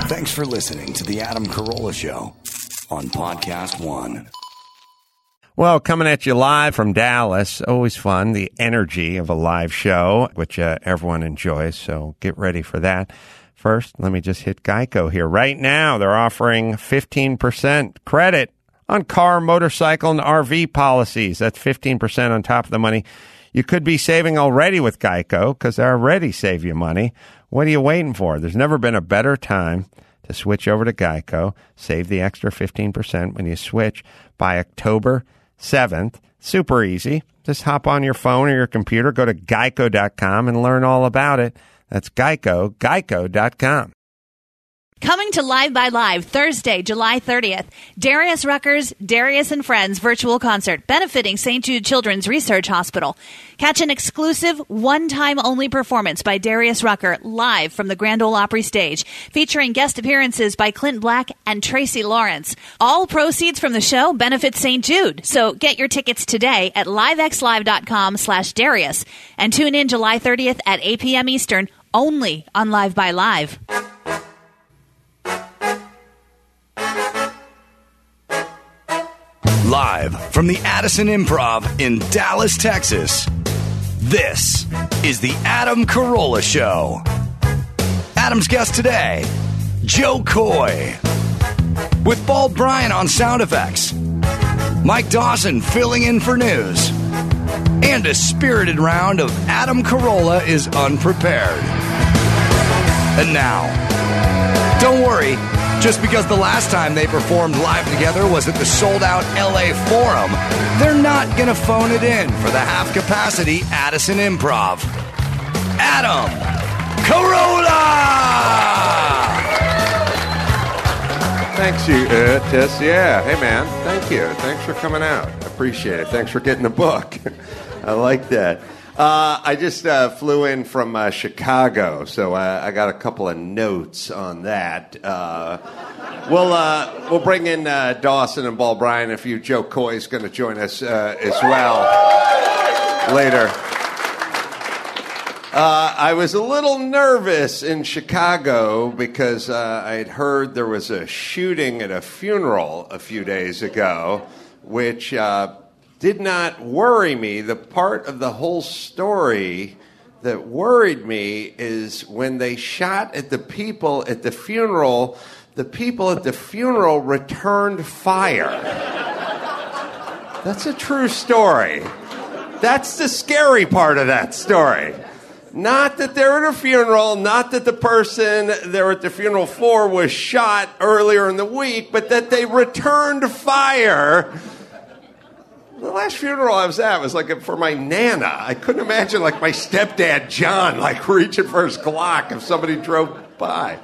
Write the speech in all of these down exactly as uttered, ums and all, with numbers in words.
Thanks for listening to The Adam Carolla Show on Podcast One. Well, coming at you live from Dallas, always fun, the energy of a live show, which uh, everyone enjoys, so get ready for that. First, let me just hit Geico here. Right now, they're offering fifteen percent credit on car, motorcycle, and R V policies. That's fifteen percent on top of the money you could be saving already with Geico, because they already save you money. What are you waiting for? There's never been a better time to switch over to Geico. Save the extra fifteen percent when you switch by October seventh. Super easy. Just hop on your phone or your computer, go to geico dot com and learn all about it. That's Geico, geico dot com. Coming to Live by Live Thursday, July thirtieth, Darius Rucker's Darius and Friends virtual concert benefiting Saint Jude Children's Research Hospital. Catch an exclusive one-time only performance by Darius Rucker live from the Grand Ole Opry stage, featuring guest appearances by Clint Black and Tracy Lawrence. All proceeds from the show benefit Saint Jude. So get your tickets today at livexlive dot com slash Darius and tune in July thirtieth at eight p.m. Eastern only on Live by Live. Live from the Addison Improv in Dallas, Texas, this is the Adam Carolla Show. Adam's guest today, Joe Coy. With Bald Brian on sound effects, Mike Dawson filling in for news, and a spirited round of Adam Carolla is unprepared. And now, don't worry. Just because the last time they performed live together was at the sold-out L A Forum, they're not going to phone it in for the half-capacity Addison Improv. Adam Carolla! Thanks, you, uh, Tess. Yeah, hey, man. Thank you. Thanks for coming out. I appreciate it. Thanks for getting the book. I like that. Uh, I just uh, flew in from uh, Chicago, so uh, I got a couple of notes on that. Uh, we'll uh, we'll bring in uh, Dawson and Bald Brian. If you, Joe Coy is going to join us uh, as well later. Uh, I was a little nervous in Chicago because uh, I had heard there was a shooting at a funeral a few days ago, which Uh, did not worry me. The part of the whole story that worried me is when they shot at the people at the funeral, the people at the funeral returned fire. That's a true story. That's the scary part of that story. Not that they're at a funeral, not that the person they're at the funeral for was shot earlier in the week, but that they returned fire. The last funeral I was at was like for my Nana. I couldn't imagine like my stepdad, John, like reaching for his Glock if somebody drove by.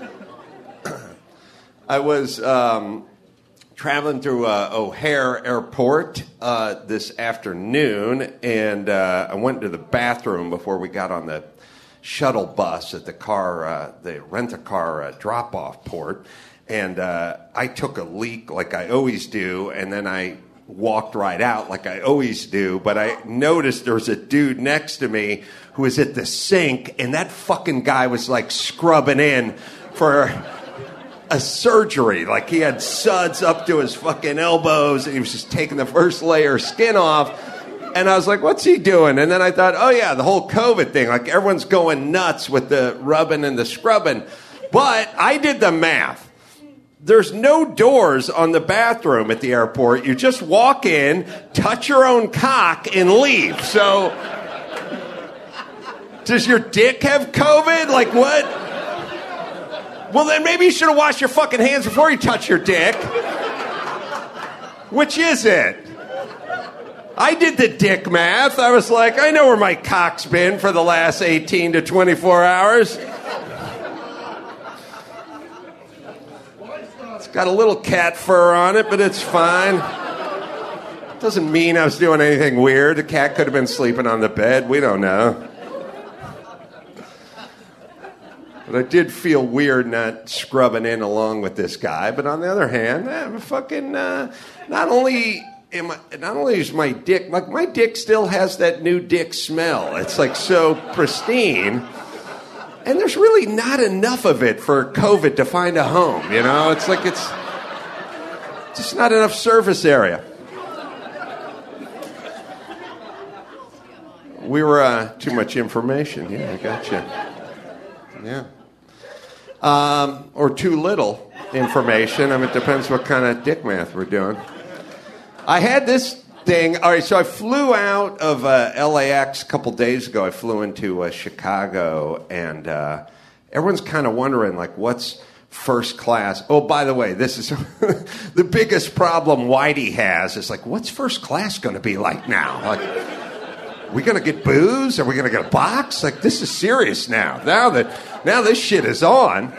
I was um, traveling through uh, O'Hare Airport uh, this afternoon, and uh, I went to the bathroom before we got on the shuttle bus at the car, uh, the rent-a-car uh, drop-off port, and uh, I took a leak like I always do, and then I walked right out like I always do, but I noticed there was a dude next to me who was at the sink, and that fucking guy was like scrubbing in for a surgery. Like he had suds up to his fucking elbows, and he was just taking the first layer of skin off. And I was like, what's he doing? And then I thought, oh yeah, the whole COVID thing. Like everyone's going nuts with the rubbing and the scrubbing. But I did the math. There's no doors on the bathroom at the airport. You just walk in, touch your own cock, and leave. So, does your dick have COVID? Like, what? Well, then maybe you should have washed your fucking hands before you touch your dick. Which is it? I did the dick math. I was like, I know where my cock's been for the last eighteen to twenty-four hours. Got a little cat fur on it, but it's fine. Doesn't mean I was doing anything weird. The cat could have been sleeping on the bed. We don't know. But I did feel weird not scrubbing in along with this guy. But on the other hand, I'm fucking uh, not only am I, not only is my dick like my dick still has that new dick smell. It's like so pristine. And there's really not enough of it for COVID to find a home, you know? It's like it's just not enough surface area. We were, uh, too much information. Yeah, I got you. Yeah. Um, or too little information. I mean, it depends what kind of dick math we're doing. I had this thing. All right, so I flew out of uh, L A X a couple days ago. I flew into uh, Chicago, and uh, everyone's kind of wondering, like, what's first class? Oh, by the way, this is the biggest problem Whitey has. Is like, what's first class going to be like now? Like, are we going to get booze? Are we going to get a box? Like, this is serious now. Now that now this shit is on,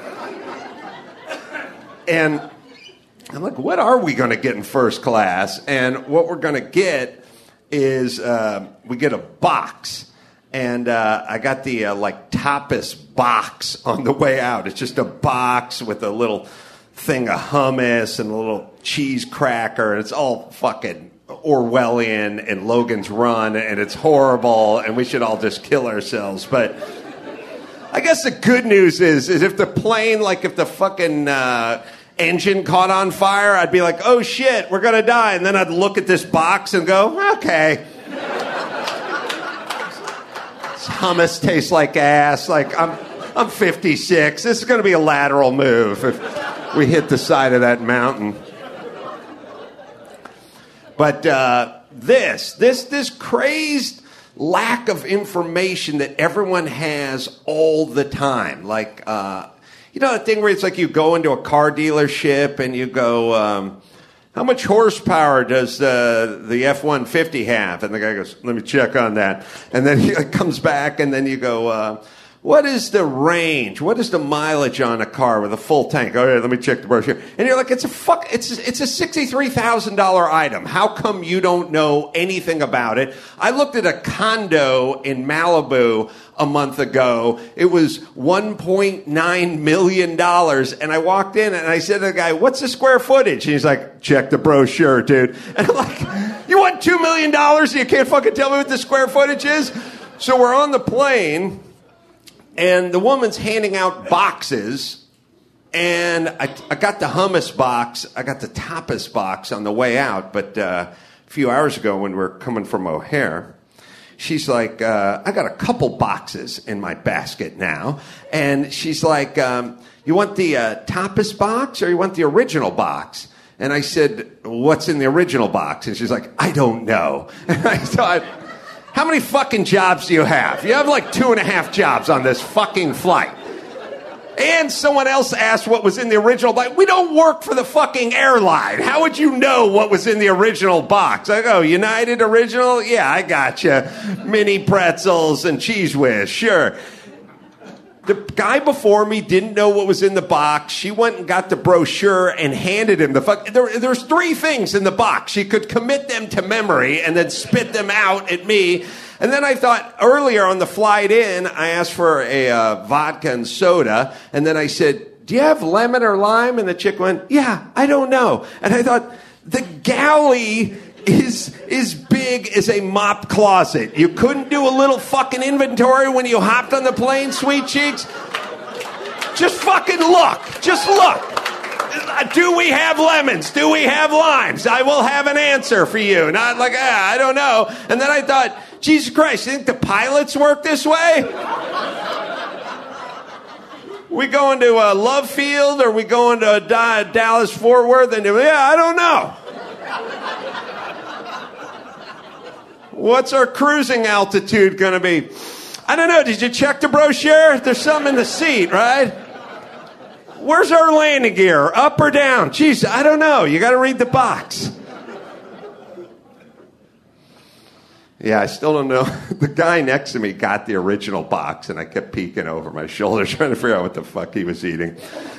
and I'm like, what are we going to get in first class? And what we're going to get is uh, we get a box. And uh, I got the, uh, like, tapas box on the way out. It's just a box with a little thing of hummus and a little cheese cracker. And it's all fucking Orwellian and Logan's Run. And it's horrible. And we should all just kill ourselves. But I guess the good news is, is if the plane, like if the fucking... Uh, engine caught on fire, I'd be like, oh shit, we're gonna die. And then I'd look at this box and go, okay. This hummus tastes like ass. Like, I'm I'm fifty-six. This is gonna be a lateral move if we hit the side of that mountain. But uh, this, this, this crazed lack of information that everyone has all the time. Like, uh, you know, the thing where it's like you go into a car dealership and you go, um, how much horsepower does the the F one fifty have? And the guy goes, let me check on that. And then he comes back and then you go, uh, what is the range? What is the mileage on a car with a full tank? Oh, yeah, let me check the brochure. And you're like, it's a fuck, it's it's a sixty-three thousand dollars item. How come you don't know anything about it? I looked at a condo in Malibu a month ago. It was one point nine million dollars. And I walked in and I said to the guy, what's the square footage? And he's like, check the brochure, dude. And I'm like, you want two million dollars and you can't fucking tell me what the square footage is? So we're on the plane. And the woman's handing out boxes, and I, I got the hummus box, I got the tapas box on the way out, but uh, a few hours ago when we were coming from O'Hare, she's like, uh, I got a couple boxes in my basket now, and she's like, um, you want the uh, tapas box or you want the original box? And I said, what's in the original box? And she's like, I don't know. And I thought... How many fucking jobs do you have? You have like two and a half jobs on this fucking flight. And someone else asked what was in the original box. We don't work for the fucking airline. How would you know what was in the original box? I go, United Original? Yeah, I got you. Mini pretzels and Cheese Whiz, sure. The guy before me didn't know what was in the box. She went and got the brochure and handed him the fuck. There, there's three things in the box. She could commit them to memory and then spit them out at me. And then I thought earlier on the flight in, I asked for a uh, vodka and soda. And then I said, do you have lemon or lime? And the chick went, yeah, I don't know. And I thought, the galley is is big as a mop closet. You couldn't do a little fucking inventory when you hopped on the plane, sweet cheeks? Just fucking look. Just look. Do we have lemons? Do we have limes? I will have an answer for you. Not like, ah, I don't know. And then I thought, Jesus Christ, you think the pilots work this way? We going to uh, Love Field or we going to uh, Dallas Fort Worth? And yeah, I don't know. What's our cruising altitude going to be? I don't know. Did you check the brochure? There's some in the seat, right? Where's our landing gear? Up or down? Jeez, I don't know. You got to read the box. Yeah, I still don't know. The guy next to me got the original box, and I kept peeking over my shoulder trying to figure out what the fuck he was eating.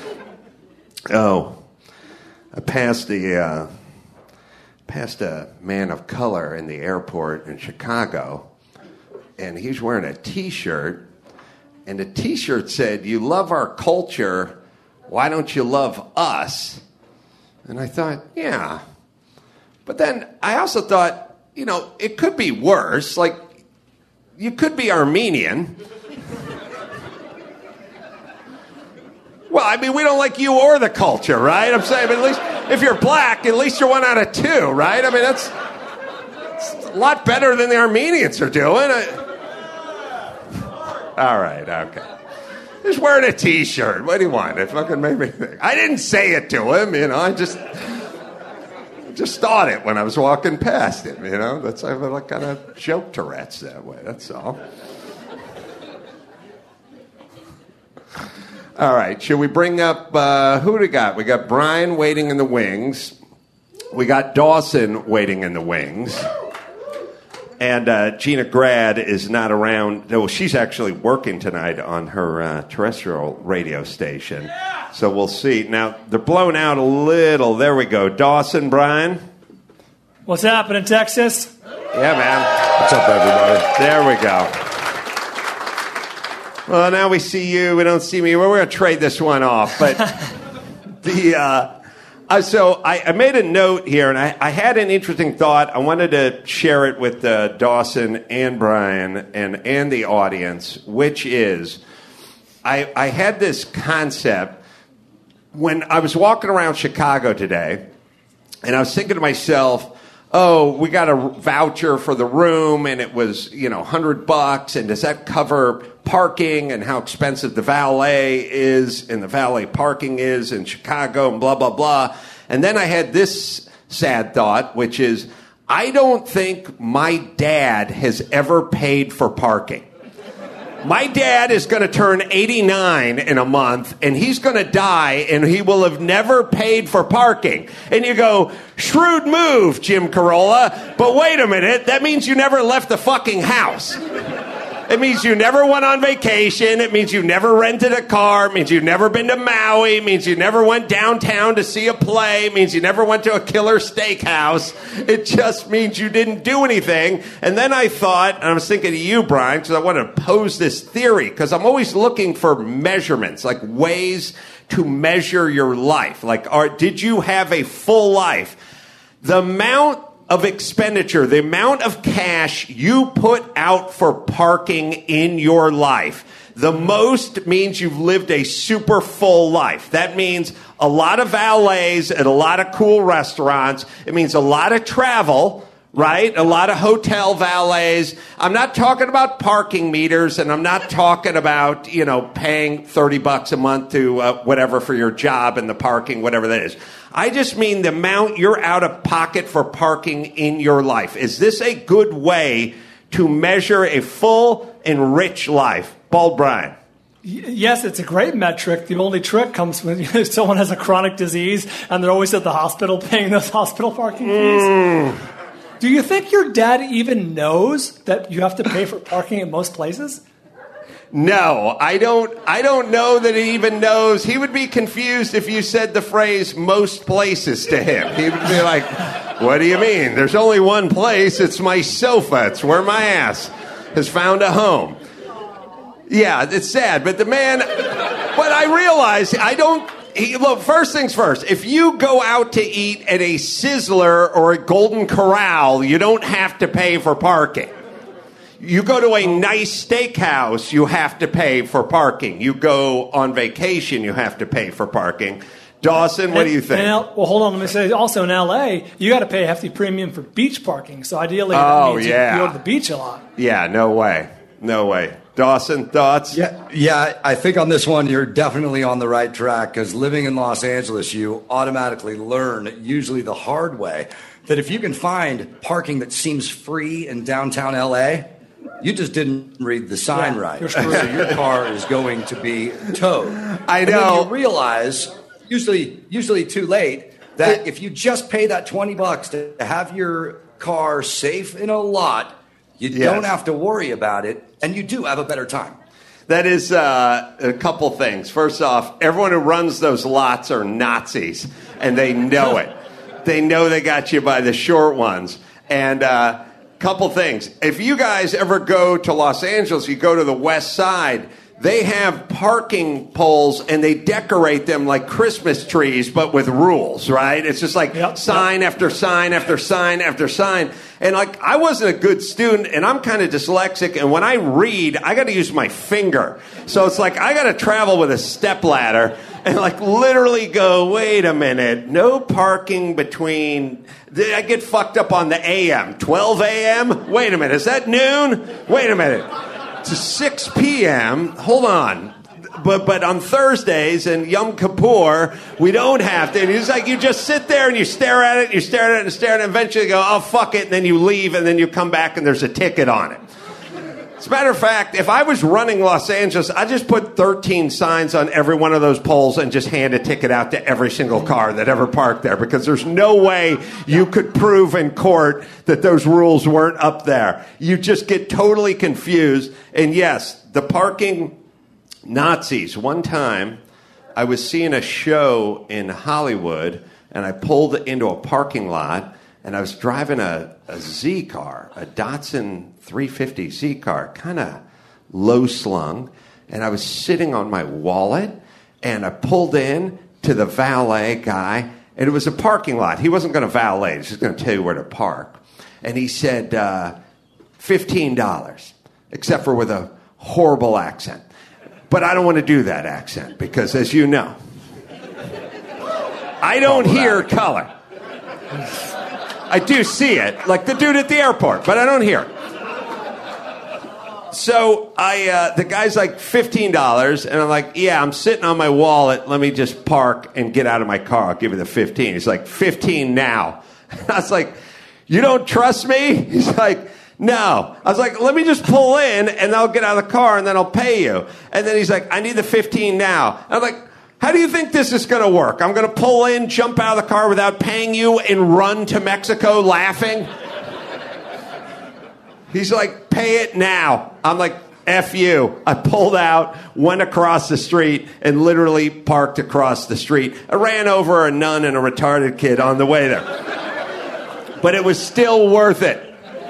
Oh, I passed the... Uh, Passed a man of color in the airport in Chicago, and he's wearing a T-shirt, and the T-shirt said, you love our culture, why don't you love us? And I thought, yeah. But then I also thought, you know, it could be worse. Like, you could be Armenian. Well, I mean, we don't like you or the culture, right? I'm saying, but at least if you're black, at least you're one out of two, right? I mean, that's, that's a lot better than the Armenians are doing. I, all right, okay. Just wearing a T-shirt. What do you want? It fucking made me think. I didn't say it to him, you know. I just, just thought it when I was walking past him, you know. That's I have like kind of joke Tourette's that way. That's all. All right, should we bring up, uh, who do we got? We got Brian waiting in the wings. We got Dawson waiting in the wings. And uh, Gina Grad is not around. Well, she's actually working tonight on her uh, terrestrial radio station. So we'll see. Now, they're blown out a little. There we go. Dawson, Brian. What's happening, Texas? Yeah, man. What's up, everybody? There we go. Well, now we see you. We don't see me. Well, we're going to trade this one off. But the uh, uh, so I, I made a note here, and I, I had an interesting thought. I wanted to share it with uh, Dawson and Brian and, and the audience, which is I, I had this concept when I was walking around Chicago today, and I was thinking to myself, oh, we got a voucher for the room, and it was, you know, one hundred bucks, and does that cover parking and how expensive the valet is and the valet parking is in Chicago and blah, blah, blah. And then I had this sad thought, which is I don't think my dad has ever paid for parking. My dad is going to turn eighty-nine in a month, and he's going to die, and he will have never paid for parking. And you go, shrewd move, Jim Carolla, but wait a minute, that means you never left the fucking house. It means you never went on vacation. It means you never rented a car. It means you've never been to Maui. It means you never went downtown to see a play. It means you never went to a killer steakhouse. It just means you didn't do anything. And then I thought, and I was thinking of you, Brian, because I want to pose this theory, because I'm always looking for measurements, like ways to measure your life. Like, are, did you have a full life? The amount of expenditure, the amount of cash you put out for parking in your life, the most means you've lived a super full life. That means a lot of valets at a lot of cool restaurants. It means a lot of travel, right? A lot of hotel valets. I'm not talking about parking meters, and I'm not talking about, you know, paying thirty bucks a month to uh, whatever for your job and the parking, whatever that is. I just mean the amount you're out of pocket for parking in your life. Is this a good way to measure a full and rich life? Bald Brian. Yes, it's a great metric. The only trick comes when someone has a chronic disease and they're always at the hospital paying those hospital parking fees. Mm. Do you think your dad even knows that you have to pay for parking at most places? No, I don't I don't know that he even knows. He would be confused if you said the phrase most places to him. He would be like, what do you mean? There's only one place. It's my sofa. It's where my ass has found a home. Yeah, it's sad, but the man, but I realize I don't, he, look, first things first, if you go out to eat at a Sizzler or a Golden Corral, you don't have to pay for parking. You go to a nice steakhouse, you have to pay for parking. You go on vacation, you have to pay for parking. Dawson, what and, do you think? L, well, hold on. Let me say, also in L A, you got to pay a hefty premium for beach parking. So ideally, that oh, means yeah. you go to the beach a lot. Yeah, no way. No way. Dawson, thoughts? Yeah, yeah. I think on this one, you're definitely on the right track, because living in Los Angeles, you automatically learn, usually the hard way, that if you can find parking that seems free in downtown L A, you just didn't read the sign yeah, right. So your car is going to be towed. I know. And then you realize, usually, usually too late, that it, if you just pay that twenty bucks to have your car safe in a lot, you yes. don't have to worry about it, and you do have a better time. That is uh, a couple things. First off, everyone who runs those lots are Nazis, and they know it. They know they got you by the short ones. And uh couple things. If you guys ever go to Los Angeles, you go to the West Side, they have parking poles and they decorate them like Christmas trees, but with rules, right? It's just like yep, sign yep. after sign after sign after sign. And like, I wasn't a good student, and I'm kind of dyslexic, and when I read, I got to use my finger. So it's like I got to travel with a stepladder, and like literally go, wait a minute, no parking between, did I get fucked up on the A M? twelve a.m.? Wait a minute, is that noon? Wait a minute. It's six p.m. Hold on. But but on Thursdays and Yom Kippur, we don't have to. And it's like you just sit there and you stare at it, and you stare at it and stare at it, and eventually you go, oh, fuck it, and then you leave, and then you come back and there's a ticket on it. As a matter of fact, if I was running Los Angeles, I'd just put thirteen signs on every one of those poles and just hand a ticket out to every single car that ever parked there, because there's no way you could prove in court that those rules weren't up there. You just get totally confused. And yes, the parking Nazis. One time, I was seeing a show in Hollywood, and I pulled into a parking lot, and I was driving a, a Z car, a Datsun three fifty Z car, kind of low-slung, and I was sitting on my wallet, and I pulled in to the valet guy, and it was a parking lot. He wasn't going to valet. He was just going to tell you where to park. And he said, uh, fifteen dollars, except for with a horrible accent. But I don't want to do that accent because, as you know, I don't hear color. I do see it, like the dude at the airport, but I don't hear it. So I, uh, the guy's like fifteen dollars, and I'm like, yeah, I'm sitting on my wallet. Let me just park and get out of my car. I'll give you the fifteen. He's like, fifteen now. I was like, you don't trust me? He's like, no. I was like, let me just pull in, and I'll get out of the car, and then I'll pay you. And then he's like, I need the fifteen now. And I'm like, how do you think this is going to work? I'm going to pull in, jump out of the car without paying you, and run to Mexico laughing? He's like, pay it now. I'm like, F you. I pulled out, went across the street, and literally parked across the street. I ran over a nun and a retarded kid on the way there. But it was still worth it.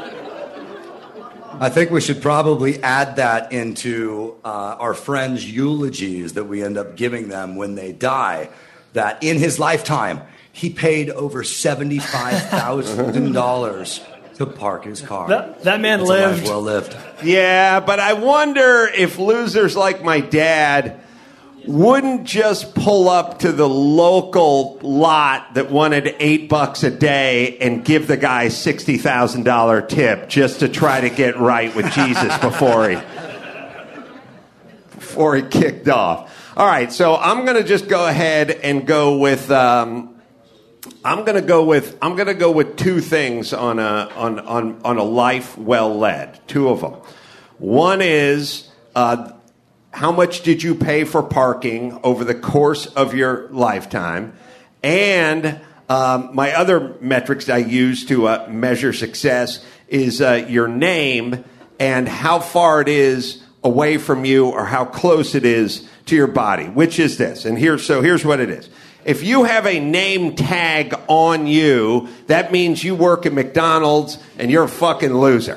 I think we should probably add that into uh, our friends' eulogies that we end up giving them when they die, that in his lifetime, he paid over seventy-five thousand dollars to park his car. That, that man It's lived. A life well lived. Yeah, but I wonder if losers like my dad wouldn't just pull up to the local lot that wanted eight bucks a day and give the guy sixty thousand dollars tip just to try to get right with Jesus before he before he kicked off. All right, so I'm going to just go ahead and go with um, I'm going to go with I'm going to go with two things on a on on on a life well led. Two of them. One is uh, how much did you pay for parking over the course of your lifetime? And um, my other metrics I use to uh, measure success is uh, your name and how far it is away from you or how close it is to your body. Which is this? And here, so here's what it is. If you have a name tag on you, that means you work at McDonald's and you're a fucking loser.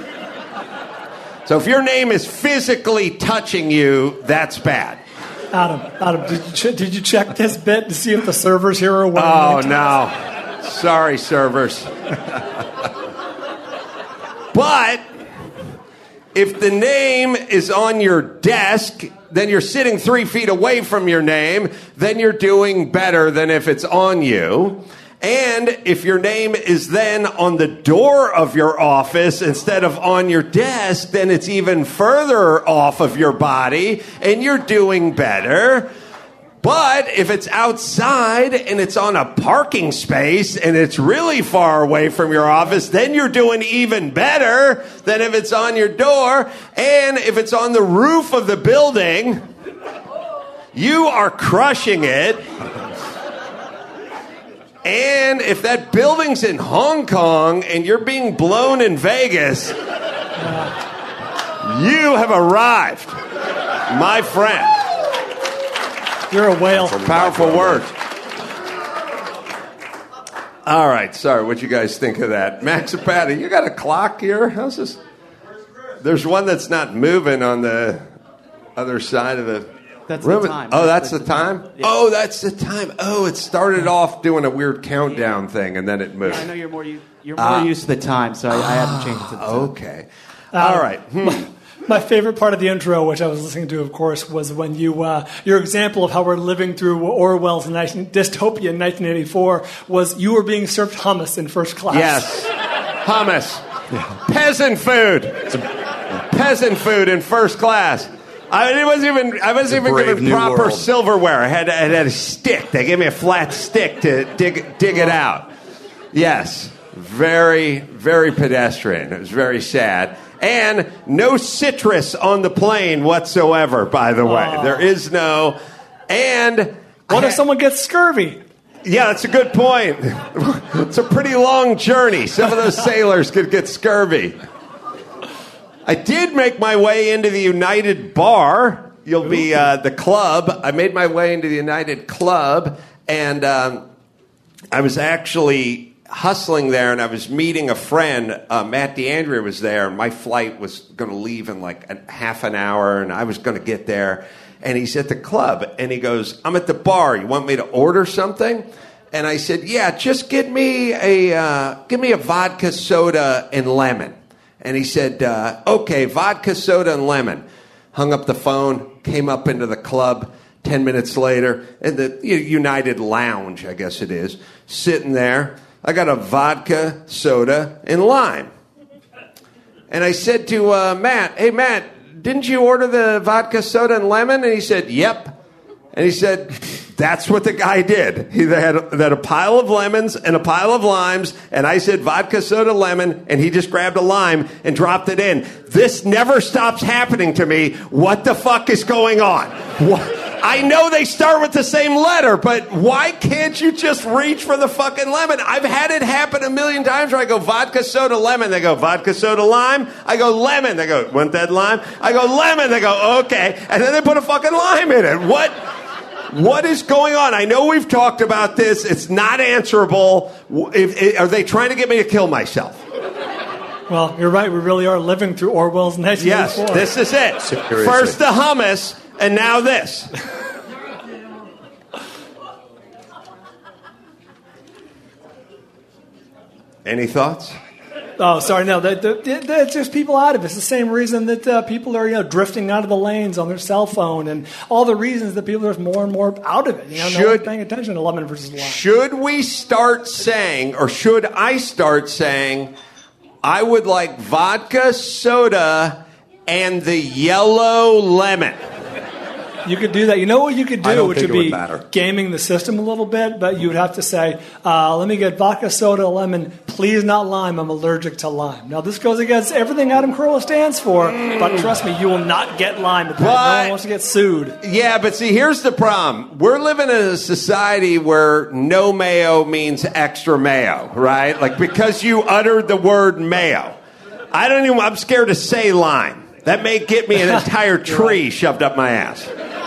So if your name is physically touching you, that's bad. Adam, Adam, did you, ch- did you check this bit to see if the servers here are wearing Oh, name no. Sorry, servers. But if the name is on your desk, then you're sitting three feet away from your name, then you're doing better than if it's on you. And if your name is then on the door of your office instead of on your desk, then it's even further off of your body, and you're doing better. But if it's outside and it's on a parking space and it's really far away from your office, then you're doing even better than if it's on your door. And if it's on the roof of the building, you are crushing it. And if that building's in Hong Kong and you're being blown in Vegas, you have arrived, my friend. You're a whale. Powerful word. All right, sorry, what you guys think of that? Max and Patty, you got a clock here? How's this? There's one that's not moving on the other side of the... That's room. the time. Oh, that's, that's the time? Yeah. Oh, that's the time. Oh, it started off doing a weird countdown thing, and then it moved. Yeah, I know you're more, you're more Uh, used to the time, so I, I haven't changed it to the time. Okay. All right. Hmm. My favorite part of the intro, which I was listening to, of course, was when you uh, your example of how we're living through Orwell's dystopia in nineteen eighty-four was you were being served hummus in first class. Yes, hummus, peasant food, peasant food in first class. I mean, it wasn't even. I wasn't even given proper world. silverware. I had, I had a stick. They gave me a flat stick to dig dig it out. Yes, very, very pedestrian. It was very sad. And no citrus on the plane whatsoever, by the way. Oh. There is no. And what I, if someone gets scurvy? Yeah, that's a good point. It's a pretty long journey. Some of those sailors could get scurvy. I did make my way into the United Bar. You'll be uh, the club. I made my way into the United Club, and um, I was actually hustling there, and I was meeting a friend. Uh, Matt DeAndrea was there, and my flight was going to leave in like a half an hour, and I was going to get there. And he's at the club, and he goes, "I'm at the bar. You want me to order something?" And I said, "Yeah, just give me a uh, give me a vodka soda and lemon." And he said, uh, okay, vodka, soda, and lemon. Hung up the phone, came up into the club ten minutes later, in the United Lounge, I guess it is, sitting there. I got a vodka, soda, and lime. And I said to uh, Matt, "Hey, Matt, didn't you order the vodka, soda, and lemon?" And he said, "Yep." And he said, "That's what the guy did. He had, had a pile of lemons and a pile of limes, and I said vodka, soda, lemon, and he just grabbed a lime and dropped it in. This never stops happening to me. What the fuck is going on? What? I know they start with the same letter, but why can't you just reach for the fucking lemon?" I've had it happen a million times where I go vodka, soda, lemon. They go vodka, soda, lime. I go lemon. They go, "Want that lime?" I go lemon. They go, "Okay." And then they put a fucking lime in it. What? What is going on? I know we've talked about this. It's not answerable. If, if, are they trying to get me to kill myself? Well, you're right. We really are living through Orwell's nineteen eighty-four. Yes, this is it. Seriously. First the hummus, and now this. Any thoughts? Oh, sorry, no. That, that, that's just people out of it. It's the same reason that uh, people are, you know, drifting out of the lanes on their cell phone, and all the reasons that people are more and more out of it. You know, should, no one's paying attention to lemon versus lime. Should we start saying, or should I start saying, I would like vodka, soda, and the yellow lemon? You could do that. You know what you could do, I don't which think would it be would matter. gaming the system a little bit, but you would have to say, uh, let me get vodka, soda, lemon, please not lime. I'm allergic to lime. Now, this goes against everything Adam Carolla stands for, but trust me, you will not get lime because But- no one wants to get sued. Yeah, but see, here's the problem. We're living in a society where no mayo means extra mayo, right? Like, because you uttered the word mayo. I don't even, I'm scared to say lime. That may get me an entire tree shoved up my ass.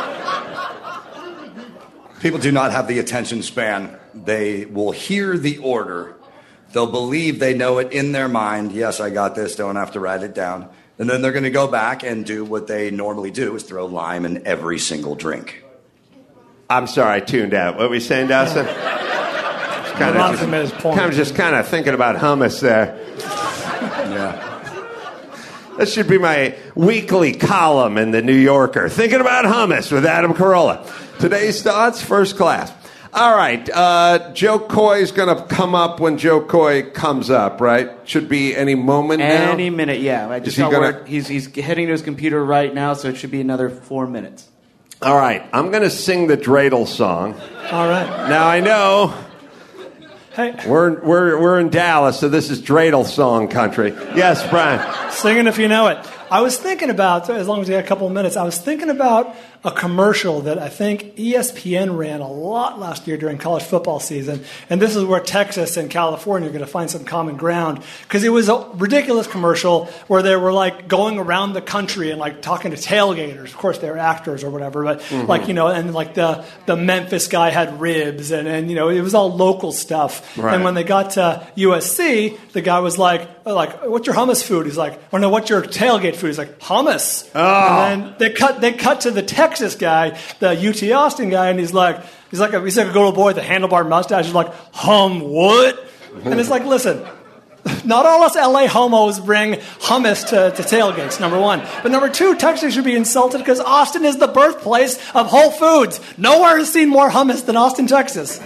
People do not have the attention span. They will hear the order. They'll believe they know it in their mind. Yes, I got this. Don't have to write it down. And then they're going to go back and do what they normally do, is throw lime in every single drink. I'm sorry, I tuned out. What were you saying, Dawson? Kind of Jonathan made his point. just, just kind of thinking about hummus there. Yeah. That should be my weekly column in the New Yorker. Thinking about hummus with Adam Carolla. Today's thoughts, first class. All right, uh, Joe Coy's going to come up when Joe Coy comes up, right? Should be any moment now? Any minute, yeah. I just he got gonna- word. He's, he's heading to his computer right now, so it should be another four minutes. All right, I'm going to sing the dreidel song. All right. Now, I know Hey, we're, we're, we're in Dallas, so this is dreidel song country. Yes, Brian. sing it if you know it. I was thinking about, as long as you got a couple of minutes, I was thinking about a commercial that I think E S P N ran a lot last year during college football season. And this is where Texas and California are going to find some common ground. Because it was a ridiculous commercial where they were like going around the country and like talking to tailgaters. Of course, they're actors or whatever. But mm-hmm. like, you know, and like the, the Memphis guy had ribs and, and, you know, it was all local stuff. Right. And when they got to U S C, the guy was like, like, what's your hummus food? He's like, oh no, what's your tailgate food? He's like, hummus. Oh. And then they cut, they cut to the Texas guy, the U T Austin guy, and he's like, he's like a, he's like a little boy with a handlebar mustache. He's like, hum what? And it's like, listen, Not all us L A homos bring hummus to, to tailgates, number one. But number two, Texas should be insulted because Austin is the birthplace of Whole Foods. Nowhere has seen more hummus than Austin, Texas.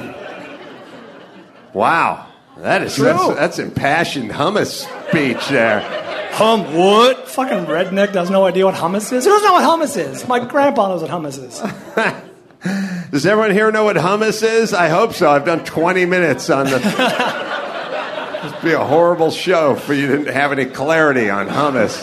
Wow. That is that's, that's impassioned hummus speech there. Hum what? Fucking redneck does no idea what hummus is. Who doesn't know what hummus is? My grandpa knows what hummus is. Does everyone here know what hummus is? I hope so. I've done twenty minutes on the... It'd be a horrible show for you to have any clarity on hummus.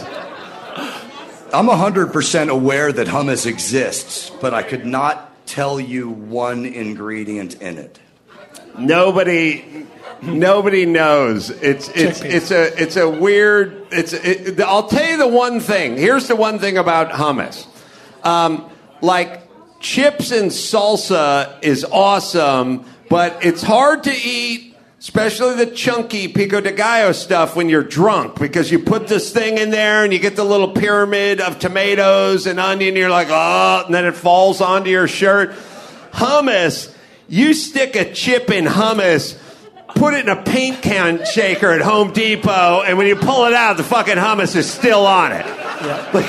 I'm one hundred percent aware that hummus exists, but I could not tell you one ingredient in it. Nobody... Nobody knows. It's it's it's a it's a weird. It's. It, I'll tell you the one thing. Here's the one thing about hummus. Um, like chips and salsa is awesome, but it's hard to eat, especially the chunky pico de gallo stuff when you're drunk, because you put this thing in there and you get the little pyramid of tomatoes and onion. And you're like, oh, and then it falls onto your shirt. Hummus. You stick a chip in hummus. Put it in a paint can shaker at Home Depot, and when you pull it out, the fucking hummus is still on it. Yeah. Like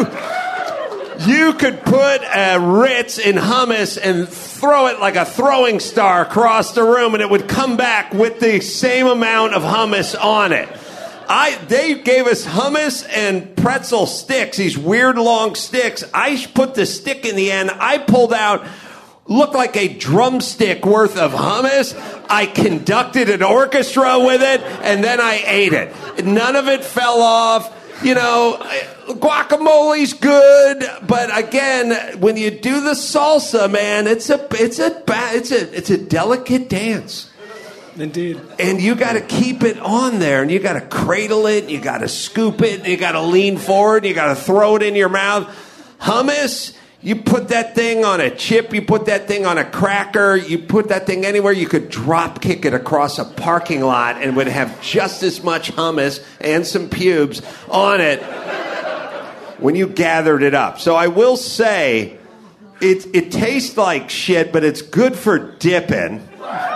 you, you could put a Ritz in hummus and throw it like a throwing star across the room, and it would come back with the same amount of hummus on it. I they gave us hummus and pretzel sticks, these weird long sticks. I put the stick in the end. I pulled out. Looked like a drumstick worth of hummus. I conducted an orchestra with it, and then I ate it. None of it fell off. You know, guacamole's good, but again, when you do the salsa, man, it's a it's a it's a it's a delicate dance. Indeed. And you got to keep it on there, and you got to cradle it, and you got to scoop it, and you got to lean forward, and you got to throw it in your mouth. Hummus. You put that thing on a chip, you put that thing on a cracker, you put that thing anywhere, you could drop kick it across a parking lot and would have just as much hummus and some pubes on it when you gathered it up. So I will say, it, it tastes like shit, but it's good for dipping.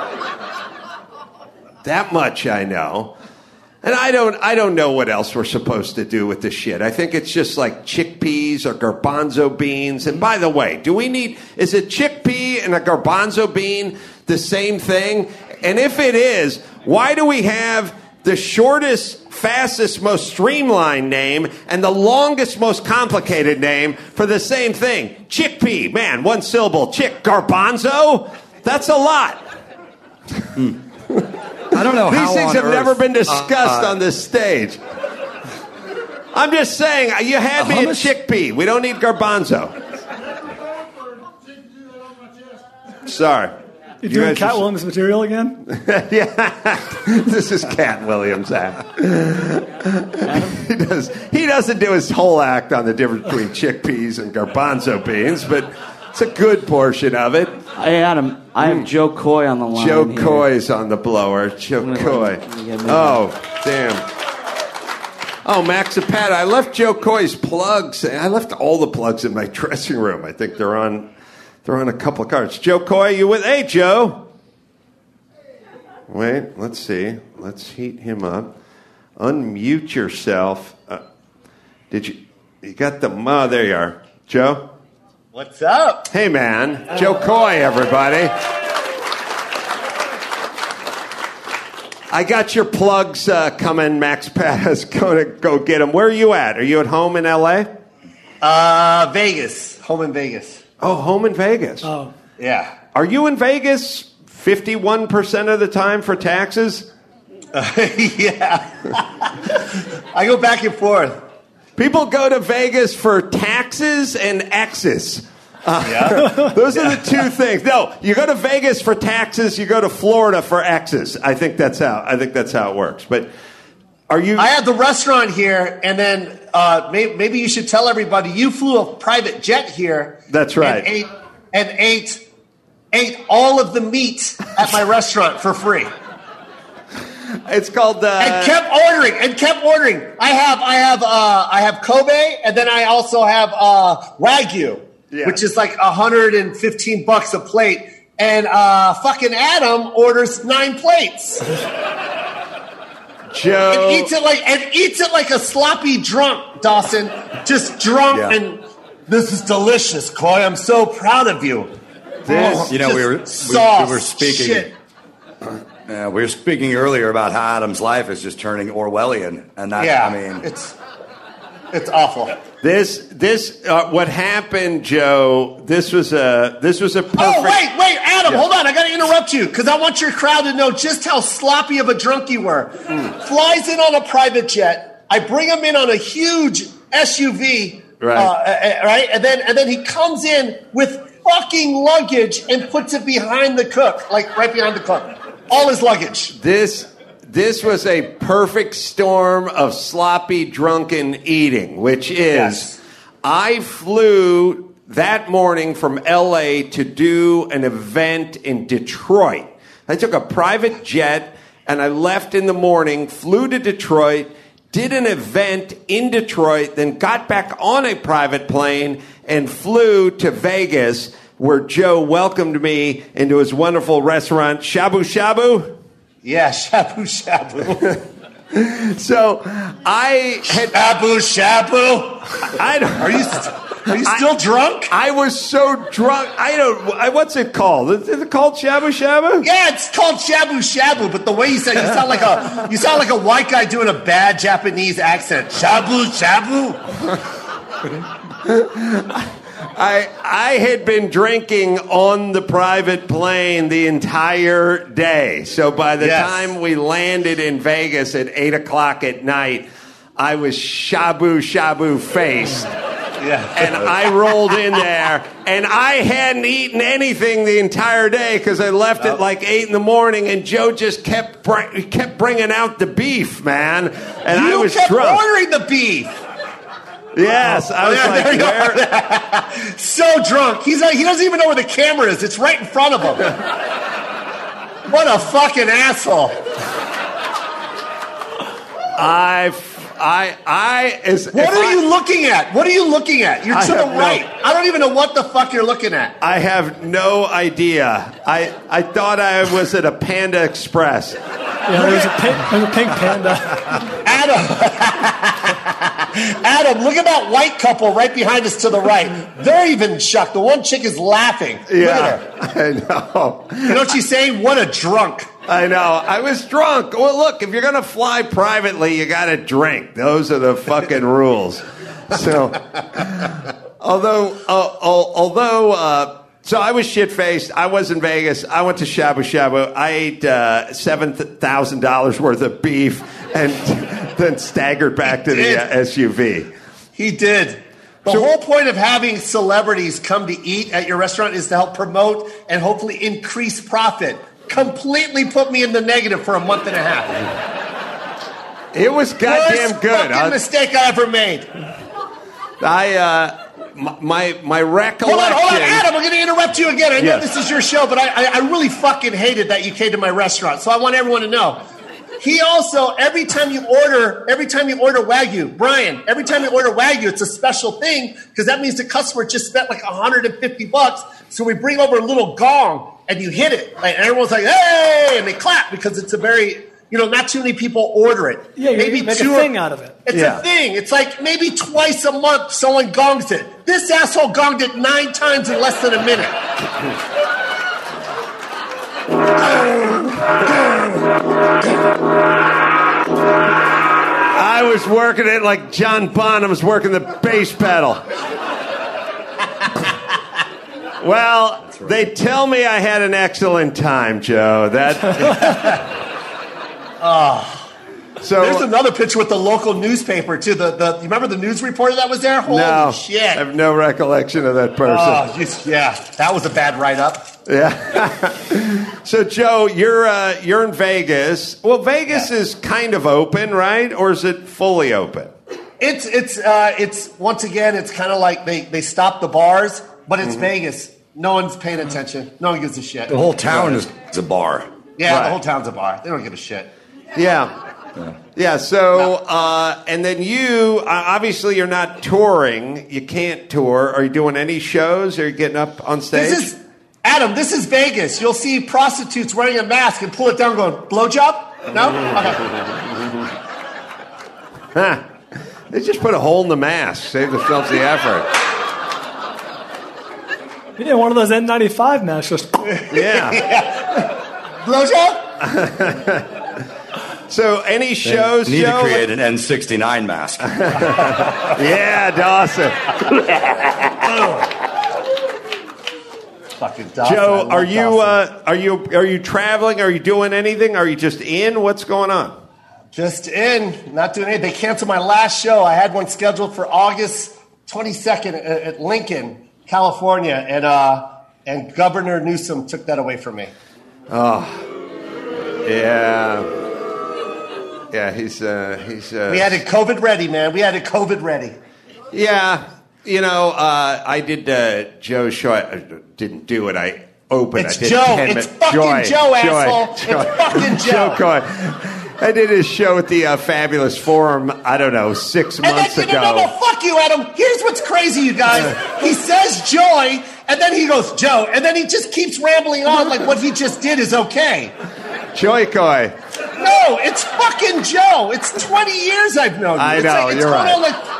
That much I know. And I don't I don't know what else we're supposed to do with this shit. I think it's just like chickpeas or garbanzo beans. And by the way, do we need, is a chickpea and a garbanzo bean the same thing? And if it is, why do we have the shortest, fastest, most streamlined name and the longest, most complicated name for the same thing? Chickpea, man, one syllable. Chick, garbanzo? That's a lot. I don't know These how things have earth, never been discussed uh, uh, on this stage. I'm just saying, you had me at chickpea. We don't need garbanzo. Sorry. You're doing you Cat just... Williams material again? Yeah. This is Cat Williams act. he, does, he doesn't do his whole act on the difference between chickpeas and garbanzo beans, but it's a good portion of it. Hey, Adam, I have mm. Joe Coy on the line. Joe here. Coy's on the blower. Joe Coy. Oh, damn. Oh, Max Zapata. I left Joe Coy's plugs. I left all the plugs in my dressing room. I think they're on they're on a couple of cards. Joe Coy, you with? Hey, Joe. Wait, let's see. Let's heat him up. Unmute yourself. Uh, did you... You got the... Oh, there you are. Joe? What's up? Hey, man. Joe Coy, everybody. I got your plugs uh, coming. Max Pata's going to go get them. Where are you at? Are you at home in L A? Uh, Vegas. Home in Vegas. Oh, home in Vegas. Oh. Yeah. Are you in Vegas fifty-one percent of the time for taxes? Uh, yeah. I go back and forth. People go to Vegas for taxes and exes. Uh, yeah. Those are the two things. No, you go to Vegas for taxes. You go to Florida for exes. I think that's how. I think that's how it works. But are you? I have the restaurant here, and then uh, maybe, maybe you should tell everybody you flew a private jet here. That's right. And ate, and ate ate all of the meat at my restaurant for free. It's called uh, and kept ordering and kept ordering. I have I have uh, I have Kobe, and then I also have uh, Wagyu, yeah. which is like a hundred and fifteen bucks a plate. And uh, fucking Adam orders nine plates. Joe. And eats it like and eats it like a sloppy drunk, Dawson. Just drunk Yeah. and this is delicious, Coy. I'm so proud of you. This, You know, we were we, sauce, we were speaking. shit. Uh, we were speaking earlier about how Adam's life is just turning Orwellian, and that Yeah, I mean, it's it's awful. this, this, uh, what happened, Joe? This was a, this was a perfect. Oh, wait, wait, Adam, Yeah. hold on. I got to interrupt you because I want your crowd to know just how sloppy of a drunk you were. Mm. Flies in on a private jet. I bring him in on a huge S U V. Right. Uh, uh, right. And then, and then he comes in with fucking luggage and puts it behind the cook, like right behind the cook. All his luggage. This this was a perfect storm of sloppy drunken eating, which is Yes. I flew that morning from L A to do an event in Detroit. I took a private jet and I left in the morning, flew to Detroit, did an event in Detroit, then got back on a private plane and flew to Vegas, where Joe welcomed me into his wonderful restaurant, Shabu Shabu. Yeah, shabu shabu. So I had, shabu shabu. I don't, Are you st- are you still I- drunk? I was so drunk. I don't. I, what's it called? Is it called Shabu Shabu? Yeah, it's called shabu shabu, but the way you said it, you sound like a you sound like a white guy doing a bad Japanese accent. Shabu shabu. I I had been drinking on the private plane the entire day. So by the Yes. time we landed in Vegas at eight o'clock at night, I was shabu shabu faced. Yeah. And I rolled in there, and I hadn't eaten anything the entire day because I left at like eight in the morning, and Joe just kept br- kept bringing out the beef, man. And you I was kept drunk. ordering the beef. Yes, I was Yeah, there like, you where? are. So drunk. He's like, he doesn't even know where the camera is. It's right in front of him. What a fucking asshole. I, I, I is. What if are I, you looking at? What are you looking at? You're I to the have no- right. I don't even know what the fuck you're looking at. I have no idea. I, I thought I was at a Panda Express. Yeah, there's a pink, there's a pink panda. Adam. Adam, look at that white couple right behind us to the right. They're even shocked. The one chick is laughing. Look at her. I know. You know what she's saying? What a drunk. I know. I was drunk. Well, look, if you're going to fly privately, you got to drink. Those are the fucking rules. So, although, uh, although, uh, so I was shit faced. I was in Vegas. I went to Shabu Shabu. I ate uh, seven thousand dollars worth of beef and then staggered back to the uh, S U V. He did. The So- whole point of having celebrities come to eat at your restaurant is to help promote and hopefully increase profit. Completely put me in the negative for a month and a half. It was goddamn Worst good. fucking I, mistake I ever made. I uh, my my recollection. Hold on, hold on, Adam. I'm going to interrupt you again. I know Yes. this is your show, but I, I, I really fucking hated that you came to my restaurant. So I want everyone to know. He also, every time you order, every time you order Wagyu, Brian, every time you order Wagyu, it's a special thing because that means the customer just spent like one hundred fifty bucks. So we bring over a little gong and you hit it. Like, and everyone's like, hey, and they clap because it's a very, you know, not too many people order it. Yeah, you maybe make a two thing or- out of it. It's Yeah. a thing. It's like maybe twice a month someone gongs it. This asshole gonged it nine times in less than a minute. I was working it like John Bonham was working the bass pedal. Well, they tell me I had an excellent time, Joe. That. So There's another picture with the local newspaper too. The the you remember the news reporter that was there? Holy no, shit! I have no recollection of that person. Oh, you- yeah, that was a bad write up. Yeah. So, Joe, you're uh, you're in Vegas. Well, Vegas Yeah. is kind of open, right? Or is it fully open? It's it's uh, it's once again it's kind of like they they stop the bars, but it's Mm-hmm. Vegas. No one's paying attention. No one gives a shit. the whole town is, is a bar. Yeah, Right. the whole town's a bar. They don't give a shit. Yeah. Yeah, so, uh, and then you, uh, obviously you're not touring. You can't tour. Are you doing any shows? Are you getting up on stage? This is Adam. This is Vegas. You'll see prostitutes wearing a mask and pull it down, going blowjob. No. Okay. Huh. They just put a hole in the mask, save themselves the effort. You did one of those N ninety-five masks. Just Yeah. yeah. Blowjob? So, any shows, They need Joe? to create an N sixty-nine mask. Yeah, Dawson. Fucking Dawson, I Joe, love are you Dawson. uh, are you are you traveling? Are you doing anything? Are you just in? What's going on? Just in, not doing anything. They canceled my last show. I had one scheduled for August twenty-second at, at Lincoln, California, and uh, and Governor Newsom took that away from me. Oh, yeah, yeah. He's uh, he's. Uh, We had it COVID ready, man. We had it COVID ready. Yeah, you know, uh, I did uh, Joe's show. I didn't do it. I opened. It's I did Joe. ten It's mi- fucking Joy, Joe, Joy, asshole. It's Joy. fucking Joe. Coy. I did his show at the uh, Fabulous Forum, I don't know, six And then, months no, ago. no, no, fuck you, Adam. Here's what's crazy, you guys. He says Joy, and then he goes Joe, and then he just keeps rambling on like what he just did is okay. Joy Coy. No, it's fucking Joe. It's twenty years I've known you. I It's know, like, it's you're going right. on like-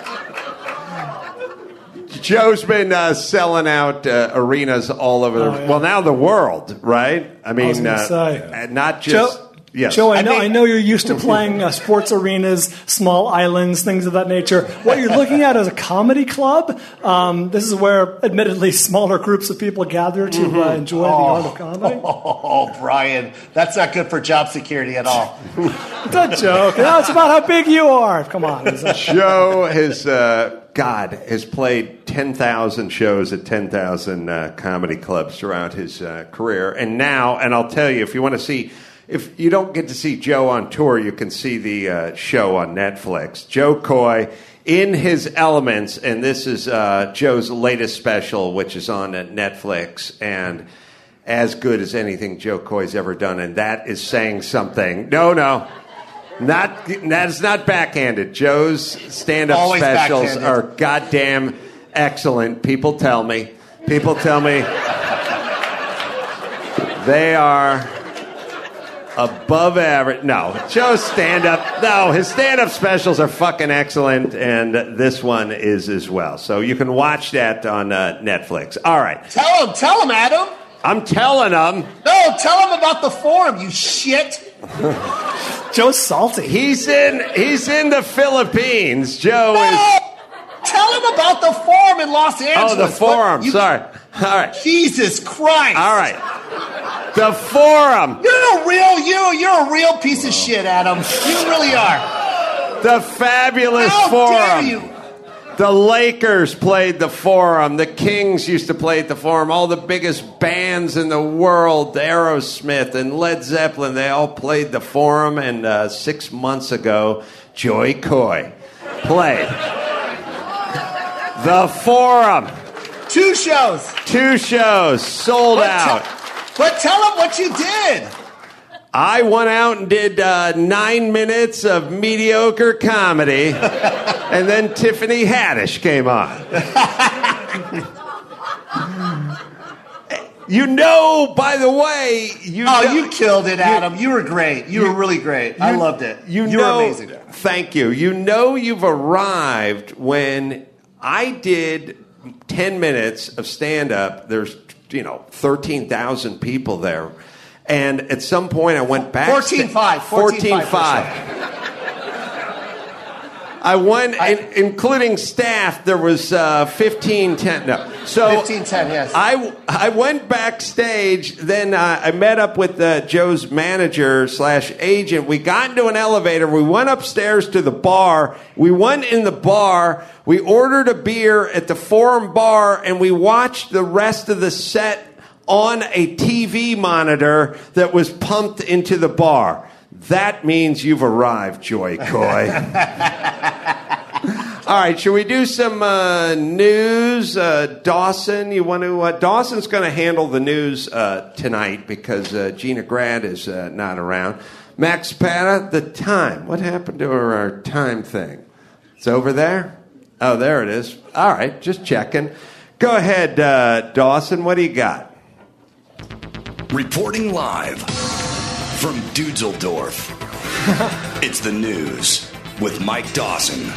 Joe's been uh, selling out uh, arenas all over the Oh, yeah. well, now the world, right? I mean, was gonna uh, say. uh, not just Joe, yes. Joe, I know, mean- I know you're used to playing uh, sports arenas, small islands, things of that nature. What you're looking at is a comedy club. Um, this is where, admittedly, smaller groups of people gather to uh, enjoy the art of comedy. Oh, Brian, that's not good for job security at all. It's a joke. No, it's about how big you are. Come on. It's a- Joe has, uh, God, has played ten thousand shows at ten thousand uh, comedy clubs throughout his uh, career. And now, and I'll tell you, if you want to see, if you don't get to see Joe on tour, you can see the uh, show on Netflix. Joe Coy in his elements, and this is uh, Joe's latest special, which is on uh, Netflix, and as good as anything Joe Coy's ever done, and that is saying something. No, no. Not that's not backhanded. Joe's stand-up Always specials backhanded. are goddamn excellent. People tell me. People tell me they are above average. No, Joe's stand-up. No, his stand-up specials are fucking excellent, and this one is as well. So you can watch that on uh, Netflix. All right, Tell him, tell him, Adam. I'm telling them. No, tell him about the forum, you shit. Joe's salty. He's in. He's in the Philippines. Joe is. No! Tell him about the forum in Los Angeles. Oh, the forum. What- you- Sorry. All right. Jesus Christ. All right. The forum. You're a real you. You're a real piece of shit, Adam. You really are. The fabulous How forum. dare you? The Lakers played the Forum. The Kings used to play at the Forum. All the biggest bands in the world, Aerosmith and Led Zeppelin, they all played the Forum. And uh, six months ago, Joy Coy played the Forum. Two shows. Two shows sold But, out. te- but tell him what you did. I went out and did uh, nine minutes of mediocre comedy, and then Tiffany Haddish came on. You know, by the way, you Oh, know, you killed it, Adam. You, were great. You, were really great. I you- loved it. You, You, know, were amazing. Thank you. You know you've arrived when I did ten minutes of stand-up. There's, you know, thirteen thousand people there. And at some point I went back. fourteen five. fourteen five. I went, I- in, including staff, there was uh, fifteen ten. No. So fifteen ten, yes. I, I went backstage, then uh, I met up with uh, Joe's manager slash agent. We got into an elevator. We went upstairs to the bar. We went in the bar. We ordered a beer at the Forum Bar, and we watched the rest of the set on a T V monitor that was pumped into the bar. That means you've arrived, Joy Coy. All right, should we do some uh, news? Uh, Dawson, you want to? Uh, Dawson's going to handle the news uh, tonight because uh, Gina Grad is uh, not around. Max Pata, the time. What happened to our, our time thing? It's over there? Oh, there it is. All right, just checking. Go ahead, uh, Dawson. What do you got? Reporting live from Dudesseldorf. It's the news with Mike Dawson.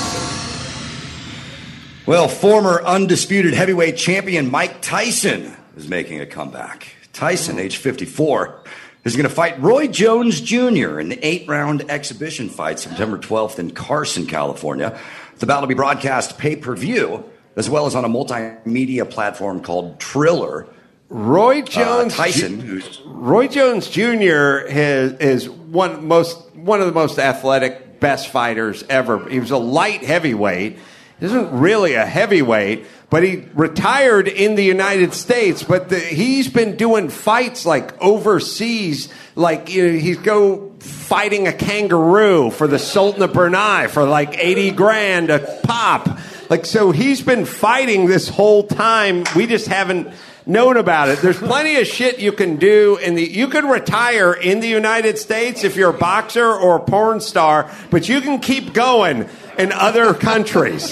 Well, former undisputed heavyweight champion Mike Tyson is making a comeback. Tyson, age fifty-four, is going to fight Roy Jones Junior in the eight-round exhibition fight September twelfth in Carson, California. The bout will be broadcast pay-per-view, as well as on a multimedia platform called Triller. Roy Jones uh, Tyson, Ju- who's Roy Jones Junior has, is one most one of the most athletic, best fighters ever. He was a light heavyweight. He isn't really a heavyweight, but he retired in the United States. But the, he's been doing fights like overseas, like you know, he's go fighting a kangaroo for the Sultan of Brunei for like eighty grand a pop. Like so, he's been fighting this whole time. We just haven't known about it. There's plenty of shit you can do in the. You can retire in the United States if you're a boxer or a porn star, but you can keep going in other countries.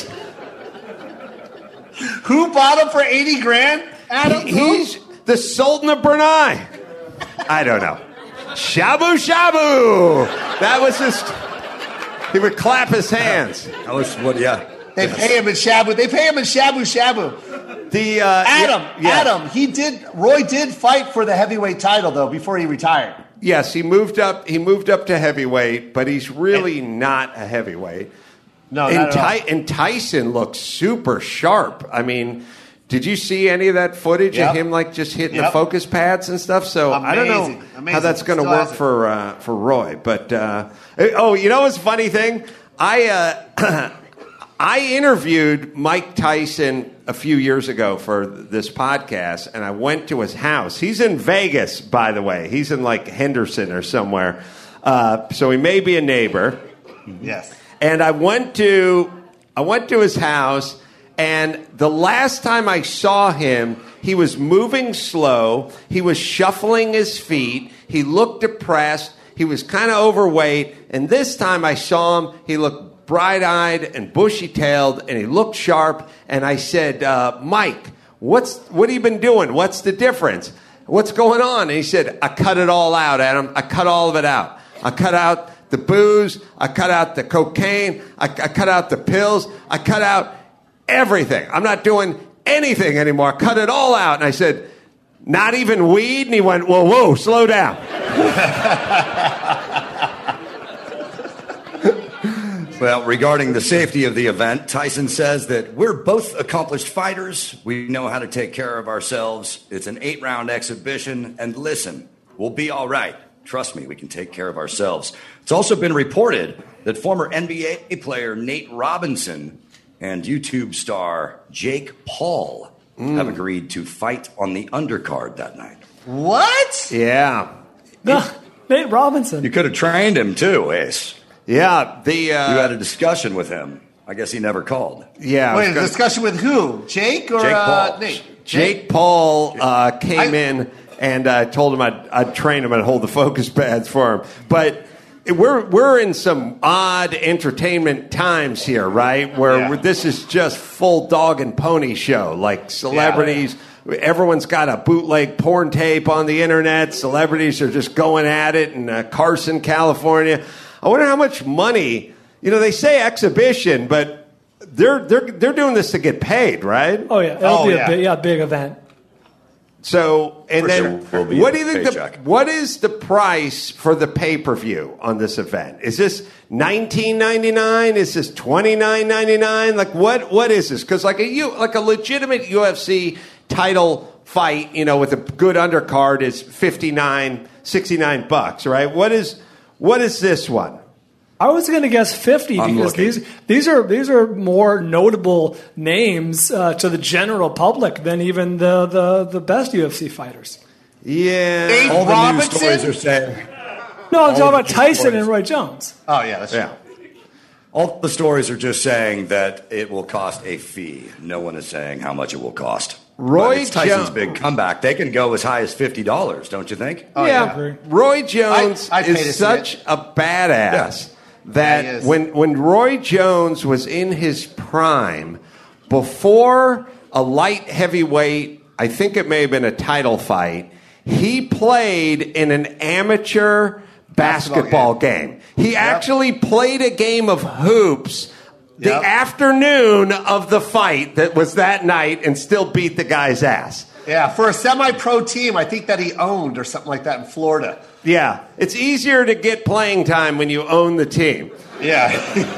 Who bought him for eighty grand? Adam? He, he's the Sultan of Brunei. I don't know. Shabu Shabu. That was his. He would clap his hands. that was what? Yeah, They pay him in shabu. They pay him in shabu shabu. The uh, Adam, yeah, yeah. Adam, he did. Roy did fight for the heavyweight title though before he retired. Yes, he moved up. He moved up to heavyweight, but he's really and, not a heavyweight. No, and, not at Ty- all. and Tyson looks super sharp. I mean, did you see any of that footage Yep. of him like just hitting Yep. the focus pads and stuff? So I don't know Amazing. Amazing. how that's going to Still work has it. for uh, for Roy. But uh, oh, you know what's a funny thing? I uh, I interviewed Mike Tyson a few years ago for this podcast, and I went to his house. He's in Vegas, by the way. He's in like Henderson or somewhere. Uh, so he may be a neighbor. Yes. And I went to I went to his house, and the last time I saw him, he was moving slow. He was shuffling his feet. He looked depressed. He was kind of overweight. And this time I saw him, he looked bright-eyed and bushy-tailed, and he looked sharp. And I said, uh, Mike, what's what have you been doing? What's the difference? What's going on? And he said, I cut it all out, Adam. I cut all of it out. I cut out the booze, I cut out the cocaine, I, I cut out the pills, I cut out everything. I'm not doing anything anymore. I cut it all out. And I said, not even weed? And he went, whoa, whoa, slow down. Well, regarding the safety of the event, Tyson says that we're both accomplished fighters. We know how to take care of ourselves. It's an eight-round exhibition. And listen, we'll be all right. Trust me, we can take care of ourselves. It's also been reported that former N B A player Nate Robinson and YouTube star Jake Paul mm. have agreed to fight on the undercard that night. What? Yeah. No, Nate Robinson. You could have trained him too, Ace. Yeah. The uh, You had a discussion with him. I guess he never called. Yeah. Wait, a gonna, discussion with who? Jake or Jake uh, Paul. Nate? Jake Paul uh, came I, in. And I uh, told him I'd, I'd train him and hold the focus pads for him. But we're we're in some odd entertainment times here, right? Where Yeah. we're, this is just full dog and pony show. Like celebrities, yeah. Everyone's got a bootleg porn tape on the internet. Celebrities are just going at it in uh, Carson, California. I wonder how much money. You know, they say exhibition, but they're they're they're doing this to get paid, right? Oh yeah, it'll Oh, be yeah. a big, yeah, big event. So, and For then, sure will be what a do you think? paycheck. The, what is the price for the pay per view on this event? Is this nineteen ninety nine? Is this twenty nine ninety nine? Like, what? What is this? Because like a you like a legitimate U F C title fight, you know, with a good undercard is fifty-nine, sixty-nine bucks, right? What is what is this one? I was going to guess fifty I'm because looking. these these are these are more notable names uh, to the general public than even the, the, the best U F C fighters. Yeah. Nate All the Robinson? news stories are saying. No, I'm talking All about the Tyson stories. and Roy Jones. Oh yeah, that's Yeah. All the stories are just saying that it will cost a fee. No one is saying how much it will cost. Roy But it's Tyson's Jo- big comeback. They can go as high as fifty dollars, don't you think? Oh, yeah. yeah. Roy Jones I- I'd pay to is see such it. a badass that Yeah, he is. when when Roy Jones was in his prime, before a light heavyweight, I think it may have been a title fight, he played in an amateur basketball, basketball game. game. He yep. actually played a game of hoops the yep. afternoon of the fight that was that night and still beat the guy's ass. Yeah, for a semi-pro team, I think that he owned or something like that in Florida. Yeah, it's easier to get playing time when you own the team. Yeah.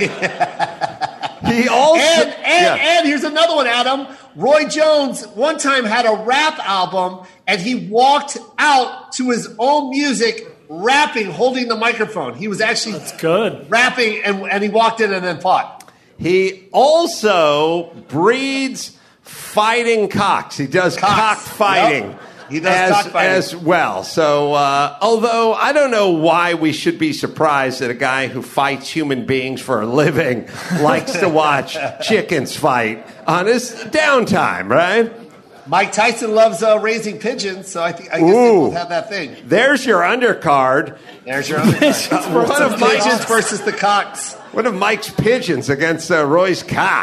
He also... And, and, yeah. and here's another one, Adam. Roy Jones one time had a rap album, and he walked out to his own music rapping, holding the microphone. He was actually That's good. rapping, and, and he walked in and then fought. He also breeds fighting cocks. He does Cocks. cock fighting. Yep. He does as, cockfighting. as well. So, uh, although I don't know why we should be surprised that a guy who fights human beings for a living likes to watch chickens fight on his downtime, right? Mike Tyson loves uh, raising pigeons, so I think I guess Ooh. they both have that thing. There's your undercard. There's your undercard. One of pigeons Mike's versus the cocks. One of Mike's pigeons against uh, Roy's cock.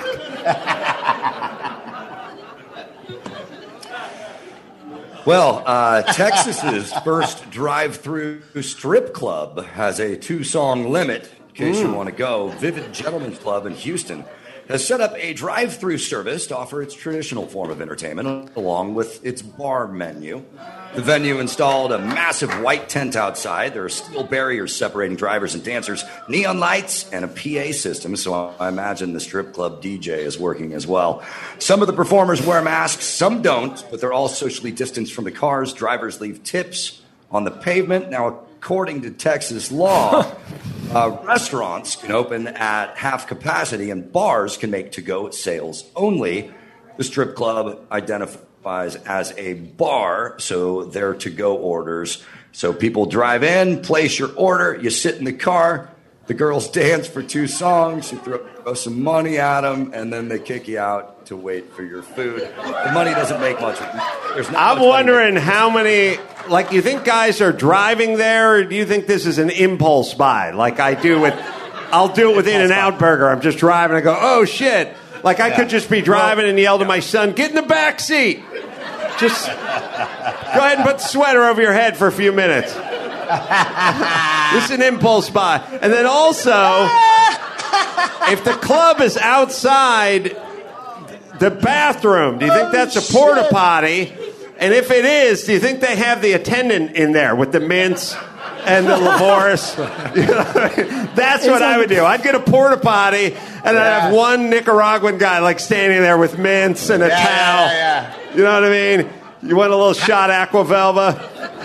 Well, uh, Texas's first drive-through strip club has a two-song limit. In case mm. you want to go, Vivid Gentlemen's Club in Houston has set up a drive-through service to offer its traditional form of entertainment along with its bar menu. The venue installed a massive white tent outside. There are steel barriers separating drivers and dancers, neon lights, and a P A system, so I imagine the strip club D J is working as well. Some of the performers wear masks, some don't, but they're all socially distanced from the cars. Drivers leave tips on the pavement. Now, according to Texas law, uh, restaurants can open at half capacity and bars can make to-go sales only. The strip club identifies as a bar, so they're to-go orders. So people drive in, place your order, you sit in the car, the girls dance for two songs, you throw, throw some money at them, and then they kick you out to wait for your food. The money doesn't make much. There's not I'm much wondering money. how many, like, you think guys are driving there, or do you think this is an impulse buy? Like I do with, I'll do it with In-N-Out Burger. I'm just driving and I go, oh, shit. Like I yeah. could just be driving and yell to my son, get in the back seat. Just go ahead and put the sweater over your head for a few minutes. This is an impulse buy. And then also, if the club is outside the bathroom, do you think that's a porta potty? And if it is, do you think they have the attendant in there with the mints and the Lavoris? You know, that's what I would do. I'd get a porta potty, and I'd have one Nicaraguan guy like standing there with mints and a yeah, towel. Yeah, yeah. You know what I mean? You want a little shot Aquavelva?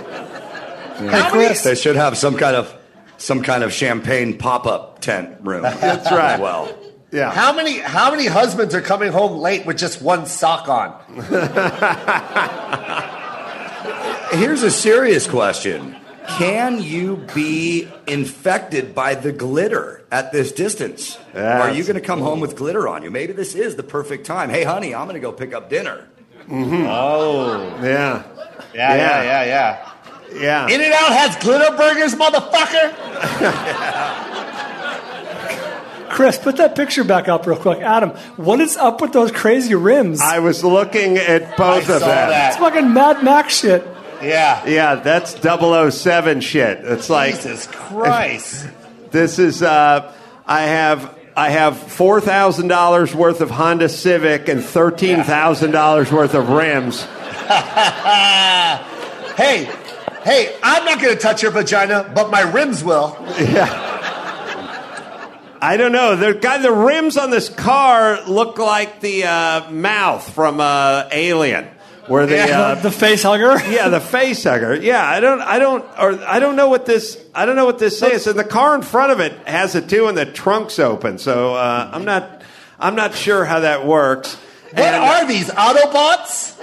Hey, Chris, they should have some kind of some kind of champagne pop-up tent room. That's right. As well. Yeah. How many how many husbands are coming home late with just one sock on? Here's a serious question. Can you be infected by the glitter at this distance? Yes. Are you going to come home with glitter on you? Maybe this is the perfect time. Hey, honey, I'm going to go pick up dinner. Mm-hmm. Oh. Yeah. Yeah, yeah, yeah, yeah. Yeah. In-N-Out has glitter burgers, motherfucker. Chris, put that picture back up real quick. Adam, what is up with those crazy rims? I was looking at both I of saw them. that. It's fucking Mad Max shit. Yeah. Yeah, that's double oh seven shit. It's like Jesus Christ. This is uh, I have I have four thousand dollars worth of Honda Civic and thirteen thousand dollars worth of rims. Hey, hey, I'm not going to touch your vagina, but my rims will. Yeah. I don't know. The guy, the rims on this car look like the uh, mouth from uh, Alien, where the, yeah, uh, the the face hugger. Yeah, the face hugger. Yeah, I don't, I don't, or I don't know what this. I don't know what this is. And the car in front of it has it too, and the trunk's open. So uh, I'm not, I'm not sure how that works. What and, are these Autobots?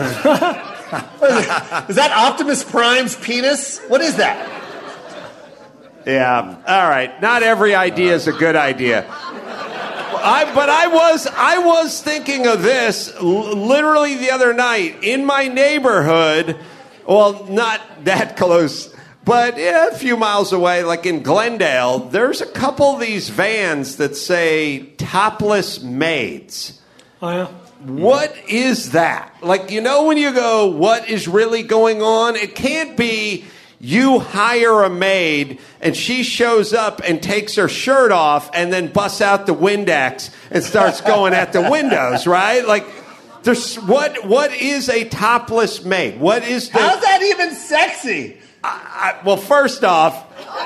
Is that Optimus Prime's penis? What is that? Yeah. All right. Not every idea is a good idea. I, but I was I was thinking of this l- literally the other night in my neighborhood. Well, not that close, but yeah, a few miles away, like in Glendale. There's a couple of these vans that say topless maids. Oh yeah. What is that? Like, you know, when you go, what is really going on? It can't be you hire a maid, and she shows up and takes her shirt off and then busts out the Windex and starts going at the windows, right? Like, there's what? What is a topless maid? What is the... How's that even sexy? I, I, well, first off...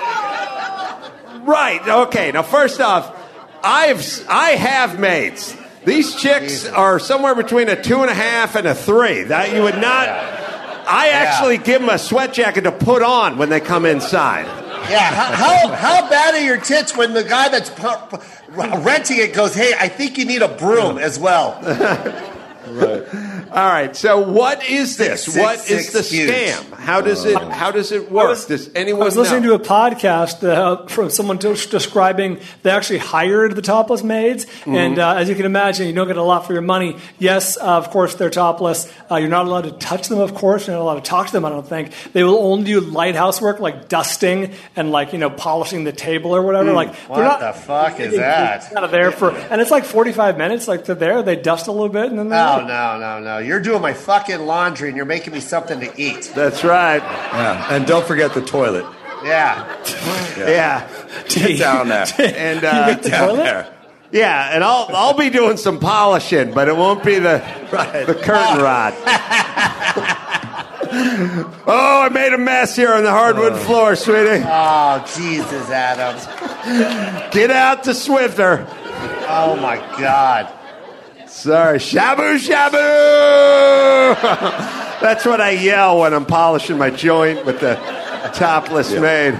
Right, okay. Now, first off, I've, I have maids. These chicks Jesus. are somewhere between a two and a half and a three. That you would not... Yeah. I actually yeah. give them a sweat jacket to put on when they come inside. Yeah, how, how, how bad are your tits when the guy that's pu- pu- renting it goes, hey, I think you need a broom as well. Right. All right. So, what is this? Six, what six, is the six, scam? How does it? How does it work? was, does anyone I was listening know? to a podcast uh, from someone t- describing they actually hired the topless maids, mm-hmm. and uh, as you can imagine, you don't get a lot for your money. Yes, uh, of course they're topless. Uh, you're not allowed to touch them. Of course, you're not allowed to talk to them. I don't think they will only do light housework like dusting and like you know polishing the table or whatever. Mm. Like what they're not, the fuck is that? Kind of there for, and it's like forty-five minutes. Like they're there, they dust a little bit, and then no, they're no, no, no. You're doing my fucking laundry, and you're making me something to eat. That's right. Yeah. And don't forget the toilet. Yeah. Yeah. yeah. Get down there. And uh, the down toilet? there. Yeah, and I'll I'll be doing some polishing, but it won't be the right. the curtain rod. Oh, I made a mess here on the hardwood oh. floor, sweetie. Oh, Jesus, Adam. Get out the Swifter. Oh, my God. Sorry. Shabu, shabu! That's what I yell when I'm polishing my joint with the topless yeah. maid.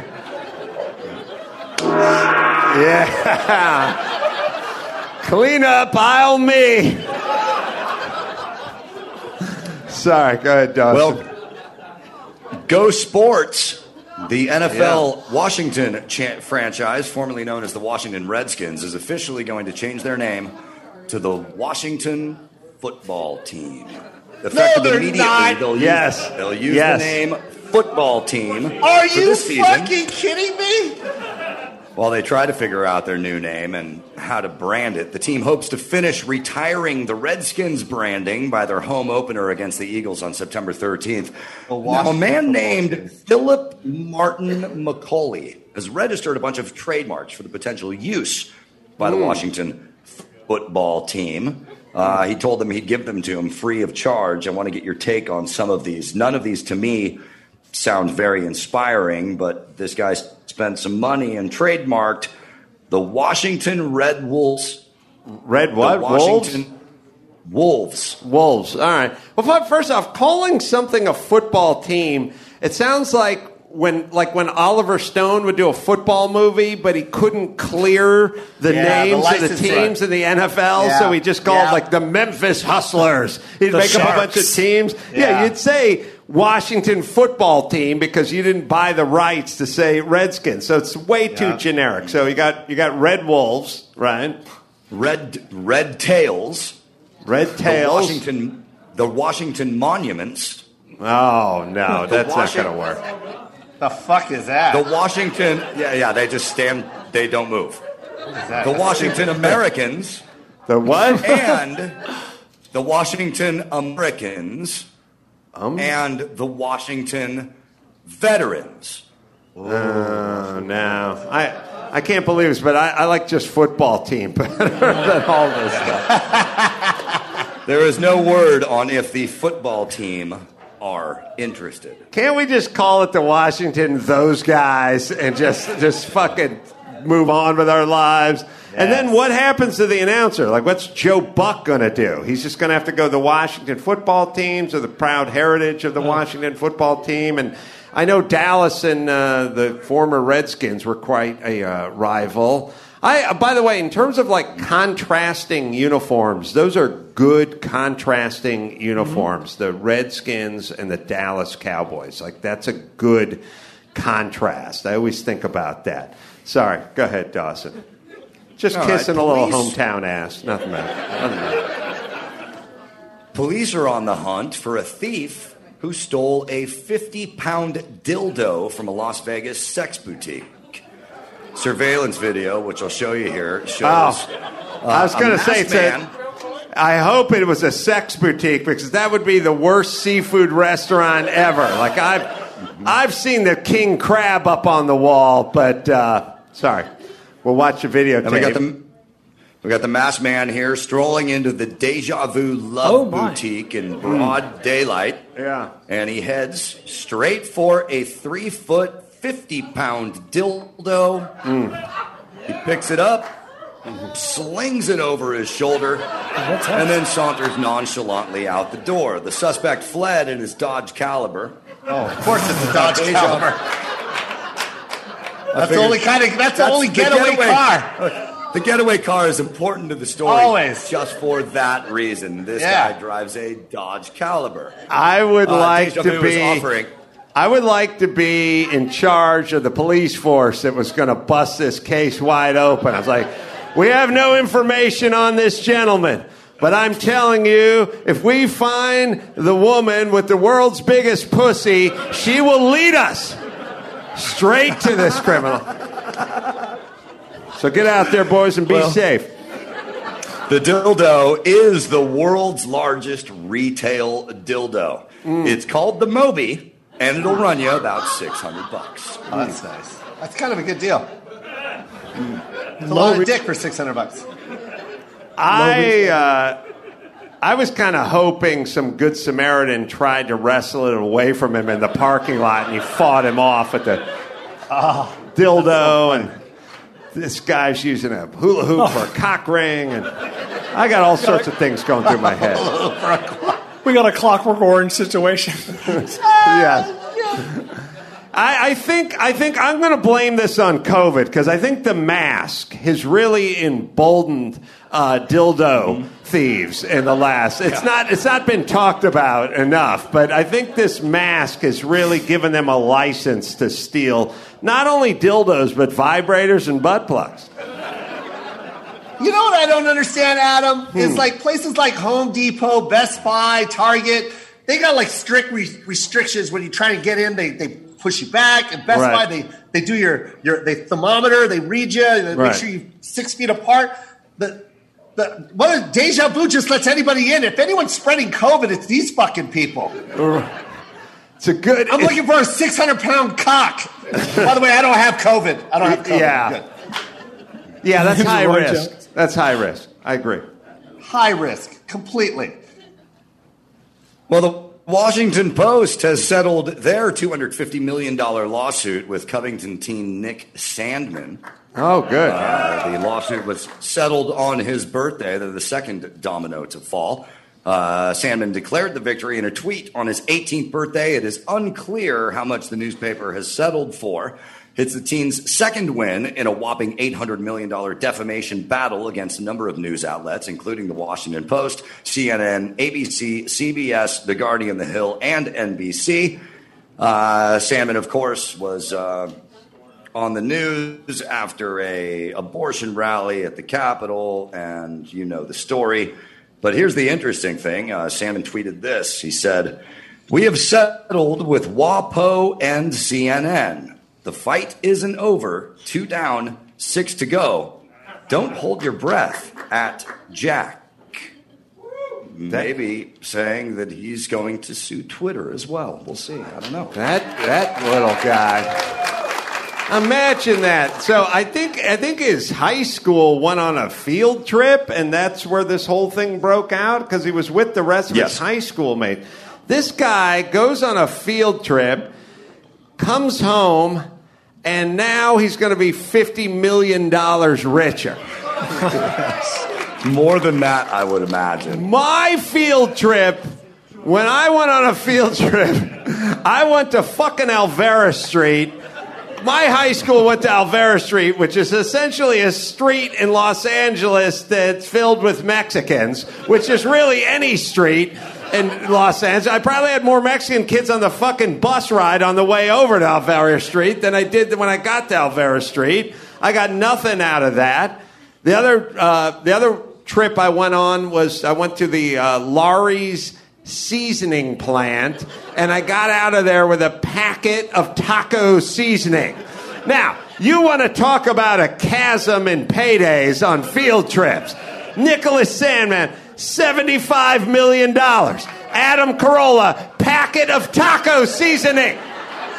Yeah. Clean up, aisle me. Sorry, go ahead, Dawson. Well, Go Sports, the N F L yeah. Washington cha- franchise, formerly known as the Washington Redskins, is officially going to change their name to the Washington Football Team. Effective no, immediately, not. they'll use, yes. they'll use yes. the name Football Team. Are for you this season, fucking kidding me? while they try to figure out their new name and how to brand it. The team hopes to finish retiring the Redskins branding by their home opener against the Eagles on September thirteenth. Now, a man named Philip Martin McCauley has registered a bunch of trademarks for the potential use by the mm. Washington Football Team. Uh, he told them he'd give them to him free of charge. I want to get your take on some of these. None of these, to me, sound very inspiring, but this guy spent some money and trademarked the Washington Red Wolves. Red what? Washington Wolves? Wolves. Wolves. All right. Well, first off, calling something a football team, it sounds like when like when Oliver Stone would do a football movie, but he couldn't clear the yeah, names the of the teams in the N F L, yeah. so he just called yeah. like the Memphis Hustlers. He'd the make Sharks. up a bunch of teams. Yeah. yeah, you'd say Washington Football Team because you didn't buy the rights to say Redskins, so it's way too yeah. generic. So you got you got Red Wolves, right? Red Red Tails. Red Tails. The Washington, the Washington Monuments. Oh no, that's Washington, not going to work. The fuck is that? The Washington, yeah, yeah, they just stand, they don't move. What is that? The Washington Americans. The what? And the Washington Americans. Um? And the Washington Veterans. Oh, no. I I can't believe this, but I, I like just football team better than all this stuff. There is no word on if the football team are interested. Can't we just call it the Washington those guys and just just fucking move on with our lives? Yes. And then what happens to the announcer? Like, what's Joe Buck going to do? He's just going to have to go the Washington football teams or the proud heritage of the Washington football team. And I know Dallas and uh, the former Redskins were quite a uh, rival. I, uh, by the way, in terms of like contrasting uniforms, those are good contrasting uniforms. Mm-hmm. The Redskins and the Dallas Cowboys. Like, that's a good contrast. I always think about that. Sorry, go ahead, Dawson. Just All kissing right, a little police. hometown ass. Nothing matter. Nothing matter. Police are on the hunt for a thief who stole a fifty-pound dildo from a Las Vegas sex boutique. Surveillance video, which I'll show you here, shows. Oh, I was going to say, man, I hope it was a sex boutique because that would be the worst seafood restaurant ever. Like I've, I've seen the king crab up on the wall, but uh, sorry. We'll watch the video. And we got the we got the masked man here strolling into the Deja Vu Love Oh, my. Boutique in broad daylight. Yeah. And he heads straight for a three foot, fifty pound dildo. He picks it up, slings it over his shoulder, and then saunters nonchalantly out the door. The suspect fled in his Dodge Caliber. Oh, of course it's a Dodge Deja- Caliber. I That's the figured- only kind of. That's, the That's only the getaway, getaway- car. The getaway car is important to the story. Always. Just for that reason. This Yeah. guy drives a Dodge Caliber. I would Uh, like Deja to Vu is be. offering. I would like to be in charge of the police force that was going to bust this case wide open. I was like, we have no information on this gentleman, but I'm telling you, if we find the woman with the world's biggest pussy, she will lead us straight to this criminal. So get out there, boys, and be Well- safe. The dildo is the world's largest retail dildo. It's called the Moby, and it'll run you about six hundred bucks. Oh, that's nice. That's kind of a good deal. It's a lot of dick for six hundred bucks. I uh, I was kind of hoping some good Samaritan tried to wrestle it away from him in the parking lot, and he fought him off with the dildo, and this guy's using a hula hoop for a cock ring, and I got all sorts of things going through my head. We got a Clockwork Orange situation. Yes. I, I think I think I'm going to blame this on COVID because I think the mask has really emboldened uh, dildo thieves in the last. It's not it's not been talked about enough, but I think this mask has really given them a license to steal not only dildos but vibrators and butt plugs. You know what I don't understand, Adam? Is like places like Home Depot, Best Buy, Target, they got like strict re- restrictions when you try to get in. They they push you back. At Best Right. Buy, they they do your your they thermometer, they read you, they Right. make sure you're six feet apart. The the what if Deja Vu just lets anybody in? If anyone's spreading COVID, it's these fucking people. It's a good. I'm looking for a six hundred pound cock. By the way, I don't have COVID. I don't have COVID. Yeah. Good. Yeah, that's high Roy risk. Jones. That's high risk. I agree. High risk, completely. Well, the Washington Post has settled their two hundred fifty million dollars lawsuit with Covington teen Nick Sandman. Oh, good. Uh, the lawsuit was settled on his birthday. They're the second domino to fall. Uh, Sandman declared the victory in a tweet on his eighteenth birthday. It is unclear how much the newspaper has settled for. It's the teen's second win in a whopping eight hundred million dollars defamation battle against a number of news outlets, including the Washington Post, C N N, A B C, C B S, The Guardian, The Hill, and N B C. Uh, Sandman, of course, was uh, on the news after a abortion rally at the Capitol, and you know the story. But here's the interesting thing. Uh, Sandman tweeted this. He said, "We have settled with WAPO and C N N. The fight isn't over. Two down, six to go. Don't hold your breath at Jack." Maybe saying that he's going to sue Twitter as well. We'll see. I don't know. That that little guy. Imagine that. So I think I think his high school went on a field trip, and that's where this whole thing broke out because he was with the rest of Yes. his high school mates. This guy goes on a field trip, comes home, and now he's going to be fifty million dollars richer. More than that, I would imagine. My field trip, when I went on a field trip, I went to fucking Alvera Street. My high school went to Alvera Street, which is essentially a street in Los Angeles that's filled with Mexicans, which is really any street in Los Angeles. I probably had more Mexican kids on the fucking bus ride on the way over to Alvera Street than I did when I got to Alvera Street. I got nothing out of that. The other, uh, the other trip I went on was I went to the uh, Laurie's seasoning plant, and I got out of there with a packet of taco seasoning. Now, you want to talk about a chasm in paydays on field trips. Nicholas Sandman, seventy-five million dollars. Adam Carolla, packet of taco seasoning.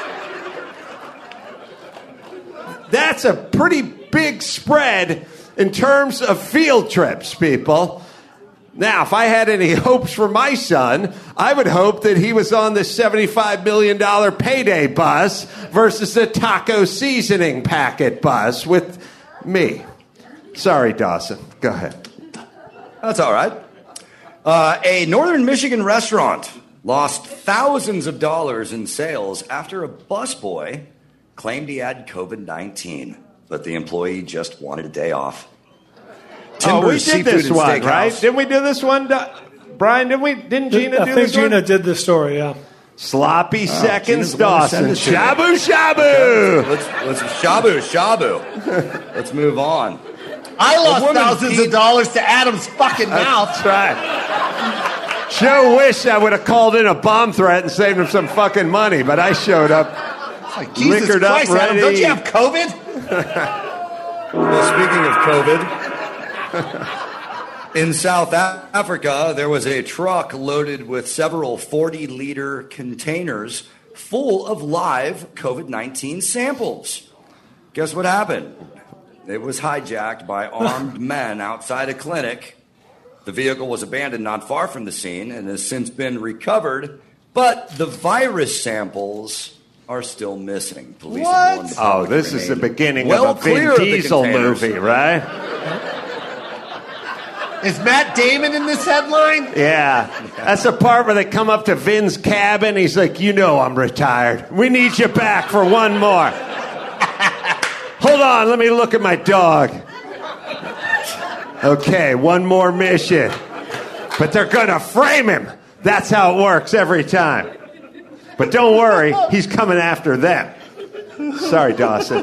that's a pretty big spread in terms of field trips, people. Now, if I had any hopes for my son, I would hope that he was on the seventy-five million dollars payday bus versus the taco seasoning packet bus with me. Sorry, Dawson. Go ahead. That's all right. Uh, a Northern Michigan restaurant lost thousands of dollars in sales after a busboy claimed he had covid nineteen, but the employee just wanted a day off. Oh, we Timbers did Seafood this and one, Steakhouse. right? Didn't we do this one, Do- Brian? Didn't we? Didn't Gina I do think this Gina one? did this story, yeah. Sloppy seconds, Gina's the one who Dawson. sent it to me. Shabu, shabu. Let's, let's shabu, shabu. Let's move on. I lost woman thousands beat- of dollars to Adam's fucking mouth. That's right. Joe wished I would have called in a bomb threat and saved him some fucking money, but I showed up. Like, Jesus Liquored up, Christ, Adam, ready. don't you have COVID? Well, speaking of COVID, in South Africa, there was a truck loaded with several forty-liter containers full of live covid nineteen samples. Guess what happened? It was hijacked by armed men outside a clinic. The vehicle was abandoned not far from the scene and has since been recovered, but the virus samples are still missing. Police have warned the Oh, public this is the remain beginning well of a Vin clear of the Diesel containers. movie, right? Is Matt Damon in this headline? Yeah. That's the part where they come up to Vin's cabin. He's like, you know I'm retired. We need you back for one more. Hold on, let me look at my dog. Okay, one more mission. But they're going to frame him. That's how it works every time. But don't worry, he's coming after them. Sorry, Dawson.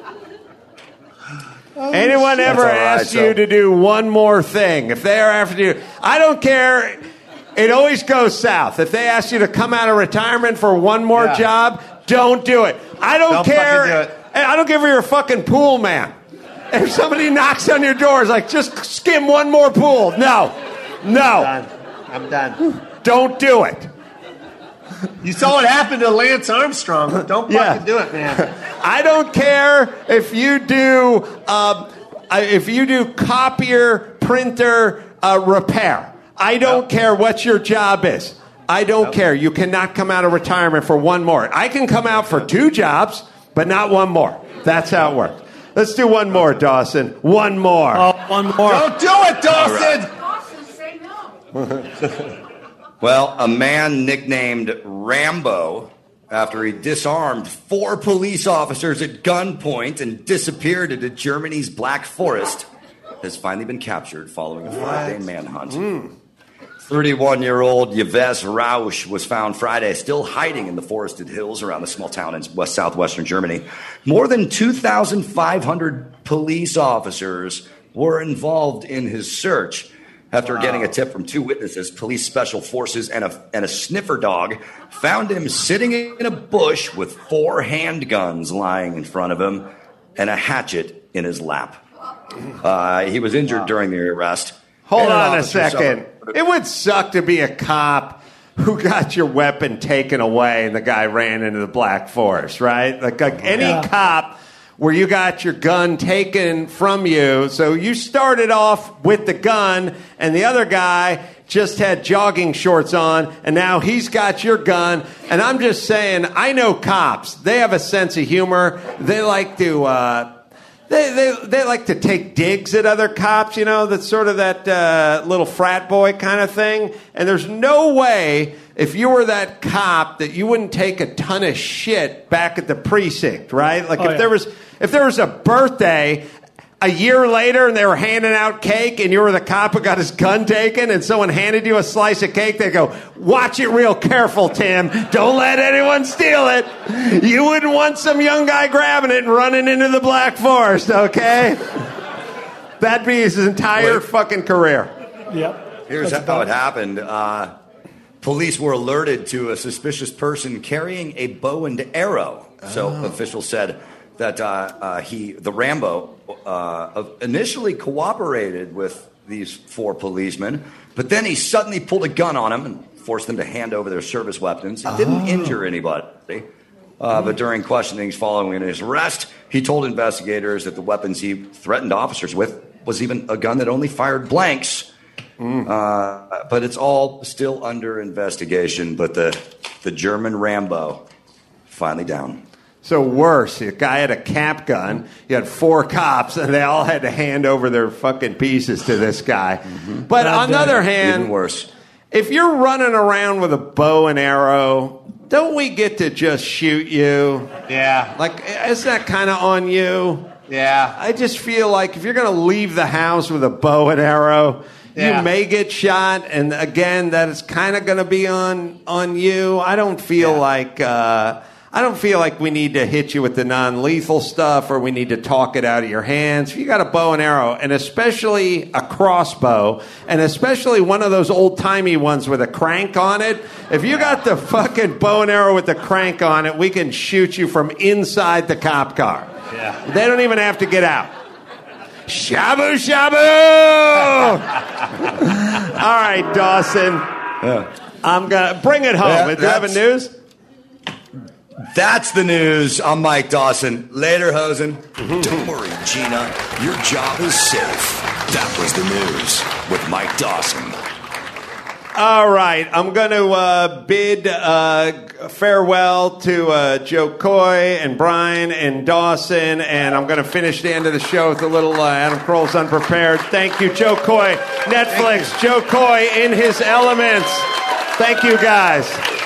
Anyone ever That's all right, asked so- you to do one more thing? If they're after you, I don't care. It always goes south. If they ask you to come out of retirement for one more Yeah. job, don't do it. I don't, Don't care. fucking do it. Hey, I don't give you're a fucking pool man. If somebody knocks on your door, it's like, just skim one more pool. No. No. Done. I'm done. Don't do it. You saw what happened to Lance Armstrong. Don't fucking Yeah. do it, man. I don't care if you do um, I- if you do copier, printer, uh, repair. I don't care what your job is. I don't care. You cannot come out of retirement for one more. I can come out for two jobs, but not one more. That's how it works. Let's do one more, Dawson. One more. Oh, one more. Don't do it, Dawson. Well, a man nicknamed Rambo, after he disarmed four police officers at gunpoint and disappeared into Germany's Black Forest, has finally been captured following a five-day manhunt. thirty-one-year-old Yves Rausch was found Friday still hiding in the forested hills around a small town in west southwestern Germany. More than two thousand five hundred police officers were involved in his search. After wow. getting a tip from two witnesses, police special forces and a, and a sniffer dog found him sitting in a bush with four handguns lying in front of him and a hatchet in his lap. Uh, he was injured wow. during the arrest. Hold on a second. It would suck to be a cop who got your weapon taken away and the guy ran into the Black Forest, right? Like, like any yeah. cop where you got your gun taken from you. So you started off with the gun and the other guy just had jogging shorts on and now he's got your gun. And I'm just saying, I know cops. They have a sense of humor. They like to... Uh, They, they they like to take digs at other cops, you know, that's sort of that uh, little frat boy kind of thing. And there's no way, if you were that cop, that you wouldn't take a ton of shit back at the precinct, right? Like oh, if yeah. there was if there was a birthday a year later and they were handing out cake and you were the cop who got his gun taken and someone handed you a slice of cake, they go, watch it real careful, Tim. Don't let anyone steal it. You wouldn't want some young guy grabbing it and running into the Black Forest, okay? That'd be his entire Wait. fucking career. Yep. Here's That's how it happened. Uh, police were alerted to a suspicious person carrying a bow and arrow. So oh. officials said that uh, uh, he, the Rambo, uh, initially cooperated with these four policemen, but then he suddenly pulled a gun on them and forced them to hand over their service weapons. It didn't oh. injure anybody. Uh, but during questionings following his arrest, he told investigators that the weapons he threatened officers with was even a gun that only fired blanks. Mm. Uh, but it's all still under investigation. But the the German Rambo finally down. So worse, the guy had a cap gun. You had four cops, and they all had to hand over their fucking pieces to this guy. Mm-hmm. But Bad on the day. other hand, Even worse. if you're running around with a bow and arrow, don't we get to just shoot you? Yeah. Like, isn't that kind of on you? Yeah. I just feel like if you're going to leave the house with a bow and arrow, Yeah. you may get shot, and again, that is kind of going to be on on you. I don't feel Yeah. like uh, I don't feel like we need to hit you with the non-lethal stuff, or we need to talk it out of your hands. If you got a bow and arrow, and especially a crossbow, and especially one of those old-timey ones with a crank on it, if you got the fucking bow and arrow with the crank on it, we can shoot you from inside the cop car. Yeah. They don't even have to get out. Shabu shabu! All right, Dawson. Yeah. I'm gonna bring it home. Yeah, Do you have a that's- news? That's the news. I'm Mike Dawson. Later, Hosen. Don't worry, Gina. Your job is safe. That was the news with Mike Dawson. All right, I'm going to uh, bid uh, farewell to uh, Joe Coy and Brian and Dawson, and I'm going to finish the end of the show with a little uh, Adam Carolla's Unprepared. Thank you, Joe Coy. Netflix, Joe Coy in his elements. Thank you, guys.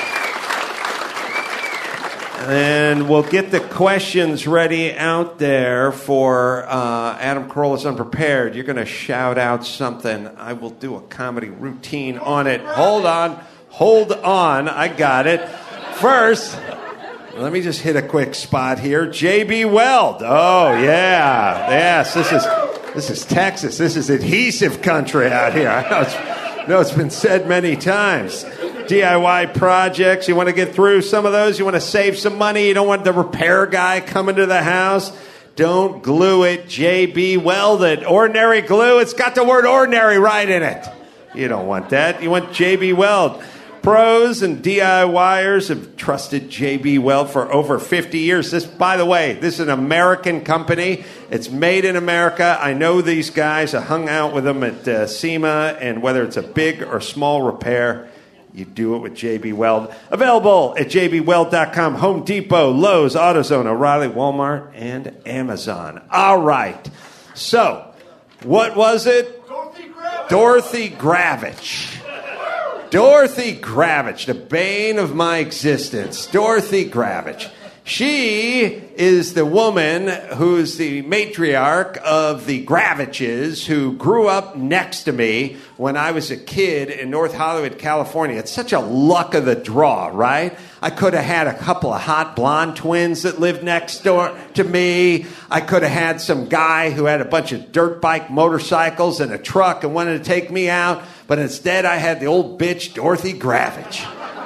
And we'll get the questions ready out there for uh, Adam Carolla's Unprepared. You're going to shout out something. I will do a comedy routine on it. Hold on. Hold on. I got it. First, let me just hit a quick spot here. J B. Weld. Oh, yeah. Yes, this is this is Texas. This is adhesive country out here. I know it's, I know it's been said many times. D I Y projects, you want to get through some of those, you want to save some money, you don't want the repair guy coming to the house, don't glue it, J B. Weld it. Ordinary glue, it's got the word ordinary right in it. You don't want that, you want J B. Weld. Pros and DIYers have trusted J B. Weld for over fifty years. This, by the way, this is an American company. It's made in America. I know these guys. I hung out with them at uh, SEMA, and whether it's a big or small repair, you do it with J B. Weld. Available at j b weld dot com, Home Depot, Lowe's, AutoZone, O'Reilly, Walmart, and Amazon. All right. So, what was it? Dorothy Gravich. Dorothy Gravich. Dorothy Gravich, the bane of my existence. Dorothy Gravich. She is the woman who's the matriarch of the Graviches who grew up next to me when I was a kid in North Hollywood, California. It's such a luck of the draw, right? I could have had a couple of hot blonde twins that lived next door to me. I could have had some guy who had a bunch of dirt bike motorcycles and a truck and wanted to take me out. But instead, I had the old bitch, Dorothy Gravich.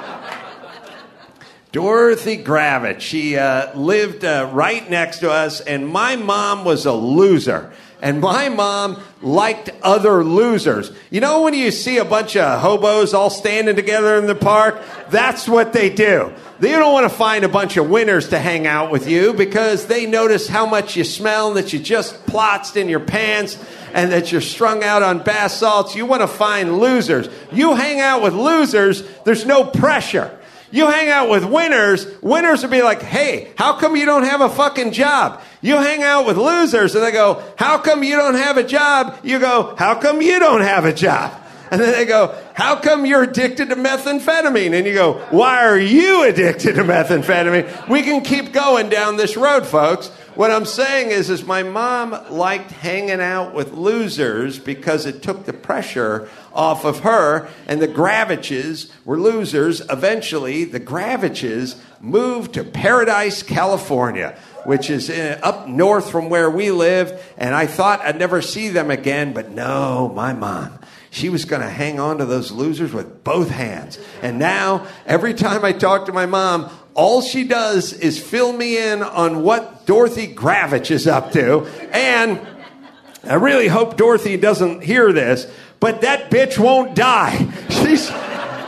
Dorothy Gravich. She uh, lived uh, right next to us, and my mom was a loser. And my mom liked other losers. You know when you see a bunch of hobos all standing together in the park? That's what they do. They don't want to find a bunch of winners to hang out with you because they notice how much you smell and that you just plotzed in your pants and that you're strung out on bath salts. You want to find losers. You hang out with losers, there's no pressure. You hang out with winners, winners will be like, hey, how come you don't have a fucking job? You hang out with losers and they go, how come you don't have a job? You go, how come you don't have a job? And then they go, how come you're addicted to methamphetamine? And you go, why are you addicted to methamphetamine? We can keep going down this road, folks. What I'm saying is, is my mom liked hanging out with losers because it took the pressure off of her, and the Graviches were losers. Eventually, the Graviches moved to Paradise, California, which is uh, up north from where we live, and I thought I'd never see them again, but no, my mom, she was going to hang on to those losers with both hands. And now, every time I talk to my mom, all she does is fill me in on what Dorothy Gravich is up to. And I really hope Dorothy doesn't hear this, but that bitch won't die. She's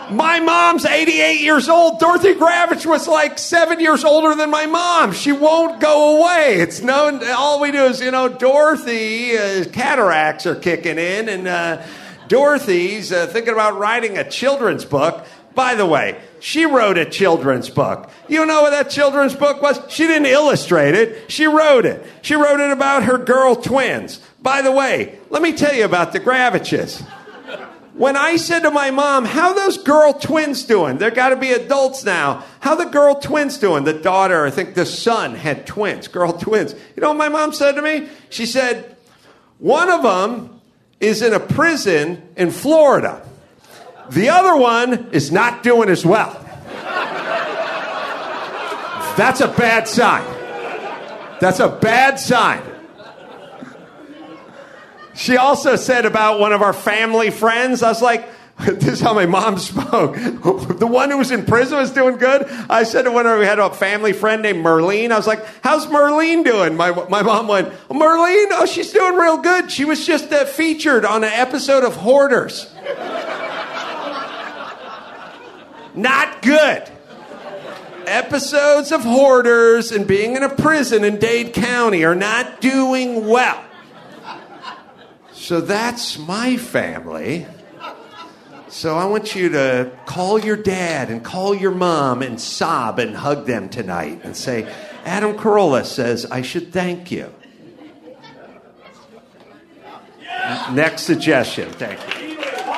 My mom's eighty-eight years old. Dorothy Gravitch was like seven years older than my mom. She won't go away. It's no, all we do is, you know, Dorothy, uh, cataracts are kicking in, and uh, Dorothy's uh, thinking about writing a children's book. By the way, she wrote a children's book. You know what that children's book was? She didn't illustrate it. She wrote it. She wrote it about her girl twins. By the way, let me tell you about the Gravitches. When I said to my mom, how those girl twins doing? They've got to be adults now. How the girl twins doing? The daughter, I think the son had twins, girl twins. You know what my mom said to me? She said, one of them is in a prison in Florida. The other one is not doing as well. That's a bad sign. That's a bad sign. She also said about one of our family friends, I was like, this is how my mom spoke. The one who was in prison was doing good. I said to one of we had a family friend named Merlene. I was like, how's Merlene doing? My my mom went, Merlene? Oh, she's doing real good. She was just uh, featured on an episode of Hoarders. Not good. Episodes of Hoarders and being in a prison in Dade County are not doing well. So that's my family. So I want you to call your dad and call your mom and sob and hug them tonight and say, Adam Carolla says I should thank you. Next suggestion. Thank you.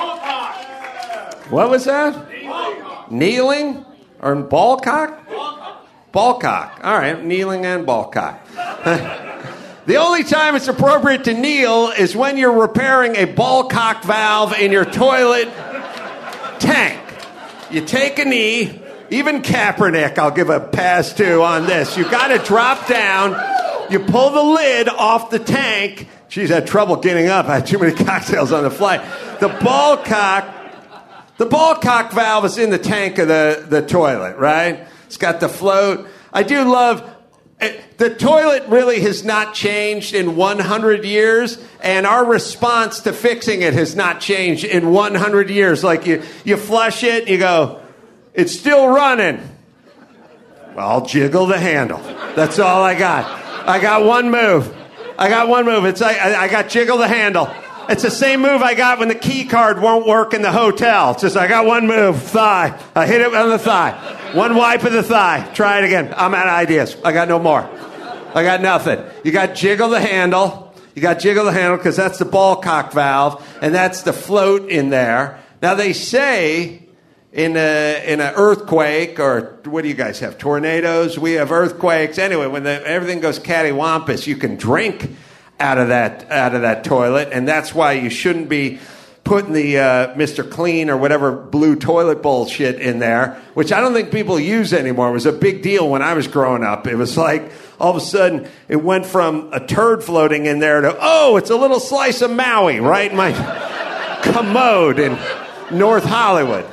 What was that? Kneeling or ball cock? Ball cock. All right, kneeling and ball cock. The only time it's appropriate to kneel is when you're repairing a ball cock valve in your toilet tank. You take a knee. Even Kaepernick, I'll give a pass to on this. You got to drop down. You pull the lid off the tank. She's had trouble getting up. I had too many cocktails on the flight. The ball cock, the ball cock valve is in the tank of the, the toilet, right? It's got the float. I do love... The toilet really has not changed in one hundred years, and our response to fixing it has not changed in one hundred years. Like, you, you flush it, you go, it's still running. Well, I'll jiggle the handle. That's all I got. I got one move. I got one move. It's like I, I got jiggle the handle. It's the same move I got when the key card won't work in the hotel. It's just I got one move, thigh. I hit it on the thigh. One wipe of the thigh. Try it again. I'm out of ideas. I got no more. I got nothing. You got jiggle the handle. You got jiggle the handle because that's the ball cock valve, and that's the float in there. Now they say in a in an earthquake, or what do you guys have? Tornadoes? We have earthquakes. Anyway, when the, everything goes cattywampus, you can drink out of that out of that toilet, and that's why you shouldn't be putting the uh, Mister Clean or whatever blue toilet bowl shit in there, which I don't think people use anymore. It was a big deal when I was growing up. It was like all of a sudden it went from a turd floating in there to, oh, it's a little slice of Maui right in my commode in North Hollywood.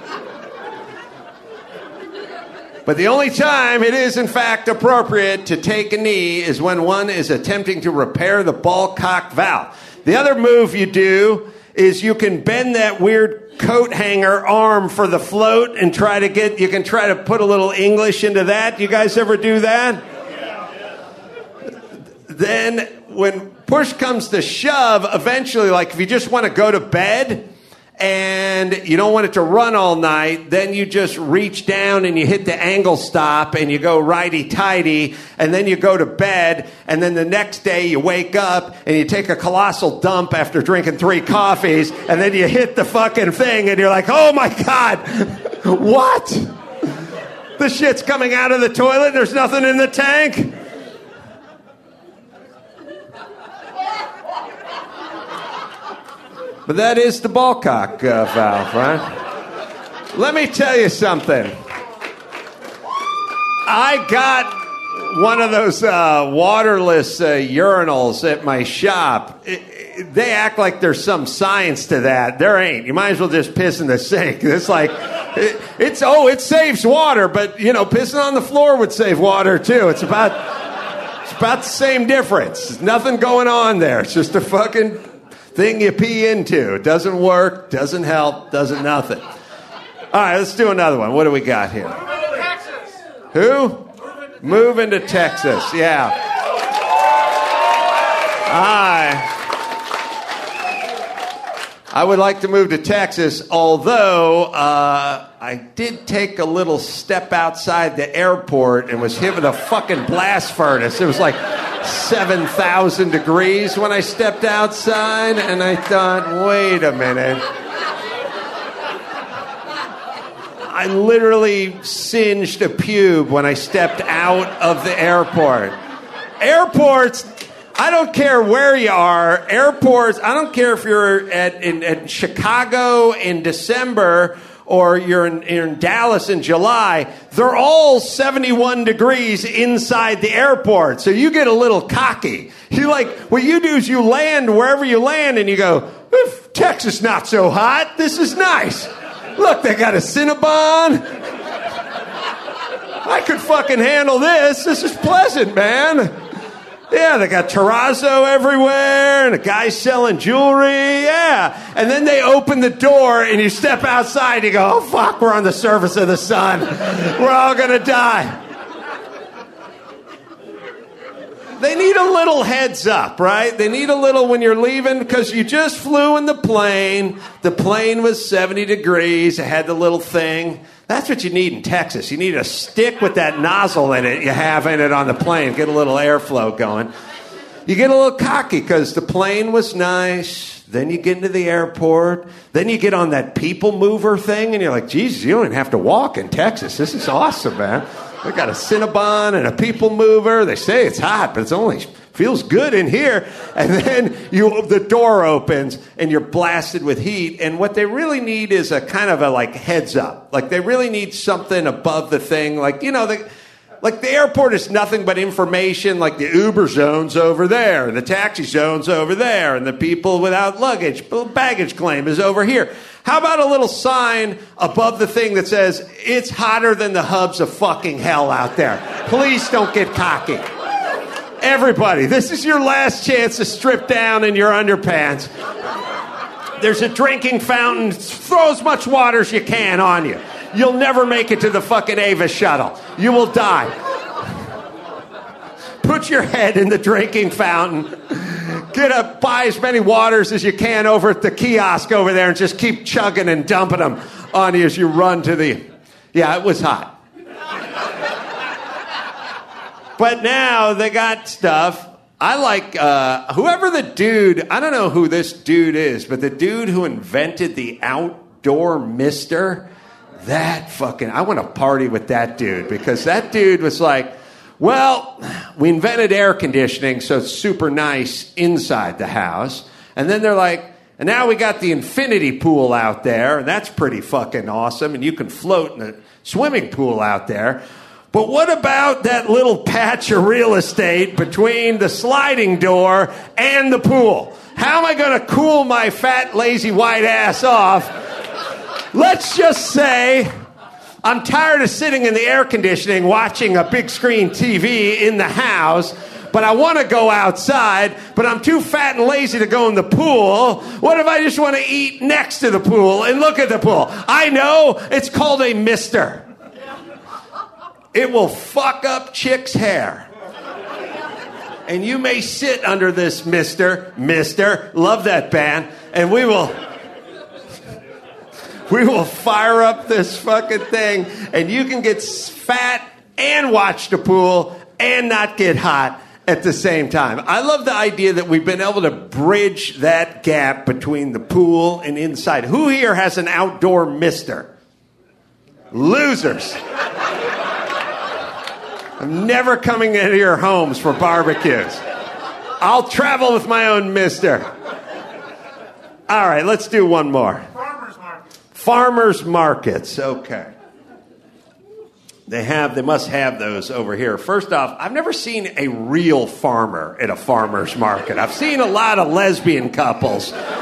But the only time it is, in fact, appropriate to take a knee is when one is attempting to repair the ball cock valve. The other move you do is you can bend that weird coat hanger arm for the float and try to get, you can try to put a little English into that. You guys ever do that? Then when push comes to shove, eventually, like if you just want to go to bed and you don't want it to run all night, then you just reach down and you hit the angle stop and you go righty-tighty, and then you go to bed, and then the next day you wake up and you take a colossal dump after drinking three coffees, and then you hit the fucking thing and you're like, oh my God, what? The shit's coming out of the toilet, there's nothing in the tank? But that is the ball cock uh, valve, right? Let me tell you something. I got one of those uh, waterless uh, urinals at my shop. It, it, they act like there's some science to that. There ain't. You might as well just piss in the sink. It's like, it, it's, oh, it saves water, but, you know, pissing on the floor would save water, too. It's about, it's about the same difference. There's nothing going on there. It's just a fucking thing you pee into. It doesn't work, doesn't help, doesn't nothing. All right, let's do another one. What do we got here? Texas. Who? Moving to Texas. Yeah. I, I would like to move to Texas, although uh, I did take a little step outside the airport and was hit with a fucking blast furnace. It was like seven thousand degrees when I stepped outside, and I thought, wait a minute. I literally singed a pube when I stepped out of the airport. Airports, I don't care where you are. Airports, I don't care if you're at in, at Chicago in December or you're in, you're in Dallas in July. They're all seventy-one degrees inside the airport. So you get a little cocky. You like, what you do is you land wherever you land and you go, Texas not so hot. This is nice. Look, they got a Cinnabon. I could fucking handle this. This is pleasant, man. Yeah, they got terrazzo everywhere, and a guy selling jewelry, yeah. And then they open the door, and you step outside, you go, oh, fuck, we're on the surface of the sun. We're all gonna die. They need a little heads up, right? They need a little when you're leaving, because you just flew in the plane. The plane was seventy degrees. It had the little thing. That's what you need in Texas. You need a stick with that nozzle in it you have in it on the plane. Get a little airflow going. You get a little cocky because the plane was nice. Then you get into the airport. Then you get on that people mover thing, and you're like, Jesus, you don't even have to walk in Texas. This is awesome, man. They got a Cinnabon and a people mover. They say it's hot, but it's only feels good in here. And then you the door opens and you're blasted with heat. And what they really need is a kind of a like heads up. Like they really need something above the thing. Like, you know, the, like the airport is nothing but information. Like the Uber zone's over there, and the taxi zone's over there, and the people without luggage, baggage claim is over here. How about a little sign above the thing that says, it's hotter than the hubs of fucking hell out there. Please don't get cocky. Everybody, this is your last chance to strip down in your underpants. There's a drinking fountain. Throw as much water as you can on you. You'll never make it to the fucking Avis shuttle. You will die. Put your head in the drinking fountain. Get up, buy as many waters as you can over at the kiosk over there and just keep chugging and dumping them on you as you run to the... Yeah, it was hot. But now they got stuff. I like, uh, whoever the dude, I don't know who this dude is, but the dude who invented the outdoor mister, that fucking, I want to party with that dude because that dude was like, well, we invented air conditioning, so it's super nice inside the house. And then they're like, and now we got the infinity pool out there, and that's pretty fucking awesome, and you can float in the swimming pool out there. But what about that little patch of real estate between the sliding door and the pool? How am I going to cool my fat, lazy white ass off? Let's just say I'm tired of sitting in the air conditioning watching a big screen T V in the house, but I want to go outside, but I'm too fat and lazy to go in the pool. What if I just want to eat next to the pool and look at the pool? I know, it's called a mister. It will fuck up chicks' hair. And you may sit under this mister, mister, love that band, and we will... We will fire up this fucking thing, and you can get fat and watch the pool and not get hot at the same time. I love the idea that we've been able to bridge that gap between the pool and inside. Who here has an outdoor mister? Losers. I'm never coming into your homes for barbecues. I'll travel with my own mister. All right, let's do one more. Farmers markets, okay. They have, they must have those over here. First off, I've never seen a real farmer at a farmer's market. I've seen a lot of lesbian couples. But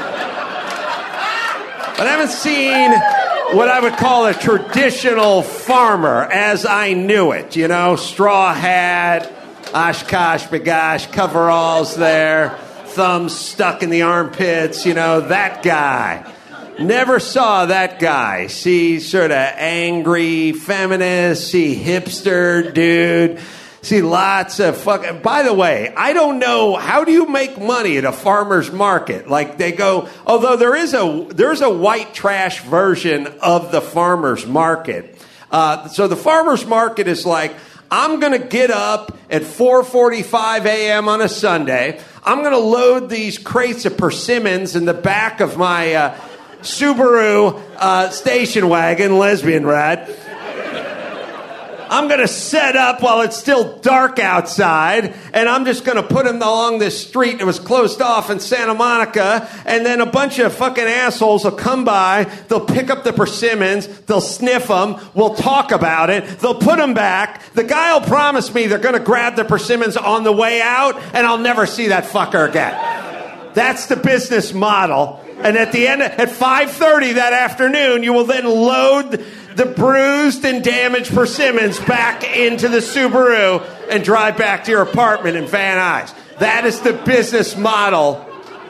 I haven't seen what I would call a traditional farmer as I knew it. You know, straw hat, Oshkosh, bagosh, coveralls there, thumbs stuck in the armpits, you know, that guy. Never saw that guy. See sort of angry feminist, see hipster dude, see lots of fucking... By the way, I don't know, how do you make money at a farmer's market? Like they go, although there is a there's a white trash version of the farmer's market. Uh, so the farmer's market is like, I'm going to get up at four forty-five a.m. on a Sunday. I'm going to load these crates of persimmons in the back of my... Uh, Subaru uh, station wagon, lesbian rat. I'm going to set up while it's still dark outside, and I'm just going to put them along this street that was closed off in Santa Monica, and then a bunch of fucking assholes will come by, they'll pick up the persimmons, they'll sniff them, we'll talk about it, they'll put them back. The guy will promise me they're going to grab the persimmons on the way out, and I'll never see that fucker again. That's the business model. And at the end, at five thirty that afternoon, you will then load the bruised and damaged persimmons back into the Subaru and drive back to your apartment in Van Nuys. That is the business model.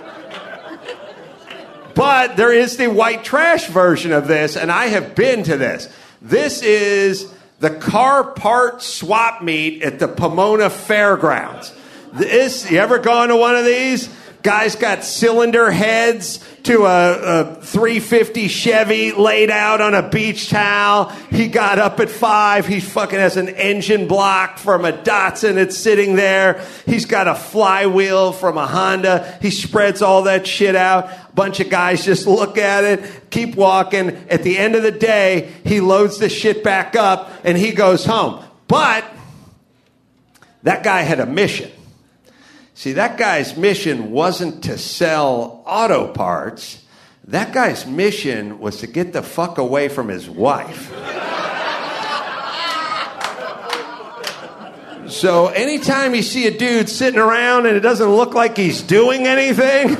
But there is the white trash version of this, and I have been to this. This is the car part swap meet at the Pomona Fairgrounds. This, you ever gone to one of these? Guy's got cylinder heads to a, a three fifty Chevy laid out on a beach towel. He got up at five. He fucking has an engine block from a Datsun that's sitting there. He's got a flywheel from a Honda. He spreads all that shit out. A bunch of guys just look at it, keep walking. At the end of the day, he loads the shit back up and he goes home. But that guy had a mission. See, that guy's mission wasn't to sell auto parts. That guy's mission was to get the fuck away from his wife. So anytime you see a dude sitting around and it doesn't look like he's doing anything,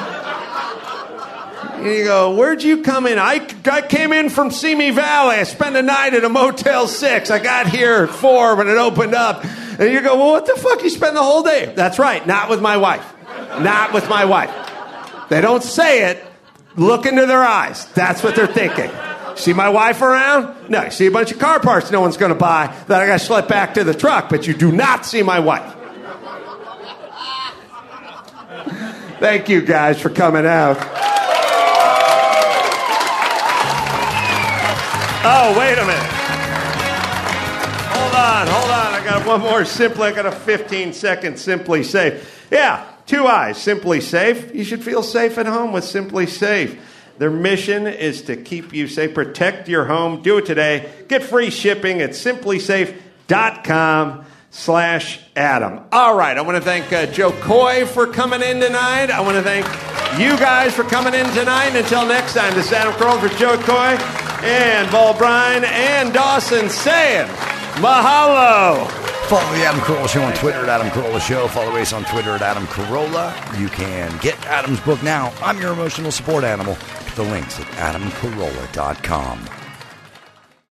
you go, where'd you come in? I, I came in from Simi Valley. I spent a night at a Motel six. I got here at four when it opened up. And you go, well, what the fuck? You spend the whole day? That's right. Not with my wife. Not with my wife. They don't say it. Look into their eyes. That's what they're thinking. See my wife around? No. You see a bunch of car parts no one's going to buy that I got to schlep back to the truck, but you do not see my wife. Thank you guys for coming out. Oh, wait a minute. Hold on, hold on. I got one more Simply. I got a fifteen second Simply Safe. Yeah, two eyes. Simply Safe. You should feel safe at home with Simply Safe. Their mission is to keep you safe. Protect your home. Do it today. Get free shipping at simplysafe.com slash Adam. All right. I want to thank uh, Joe Coy for coming in tonight. I want to thank you guys for coming in tonight. And until next time, this is Adam Carolla for Joe Coy and Paul Bryan and Dawson saying mahalo. Follow the Adam Carolla Show on Twitter at Adam Carolla Show. Follow Ace on Twitter at Adam Carolla. You can get Adam's book now, I'm Your Emotional Support Animal. The links at adam carolla dot com.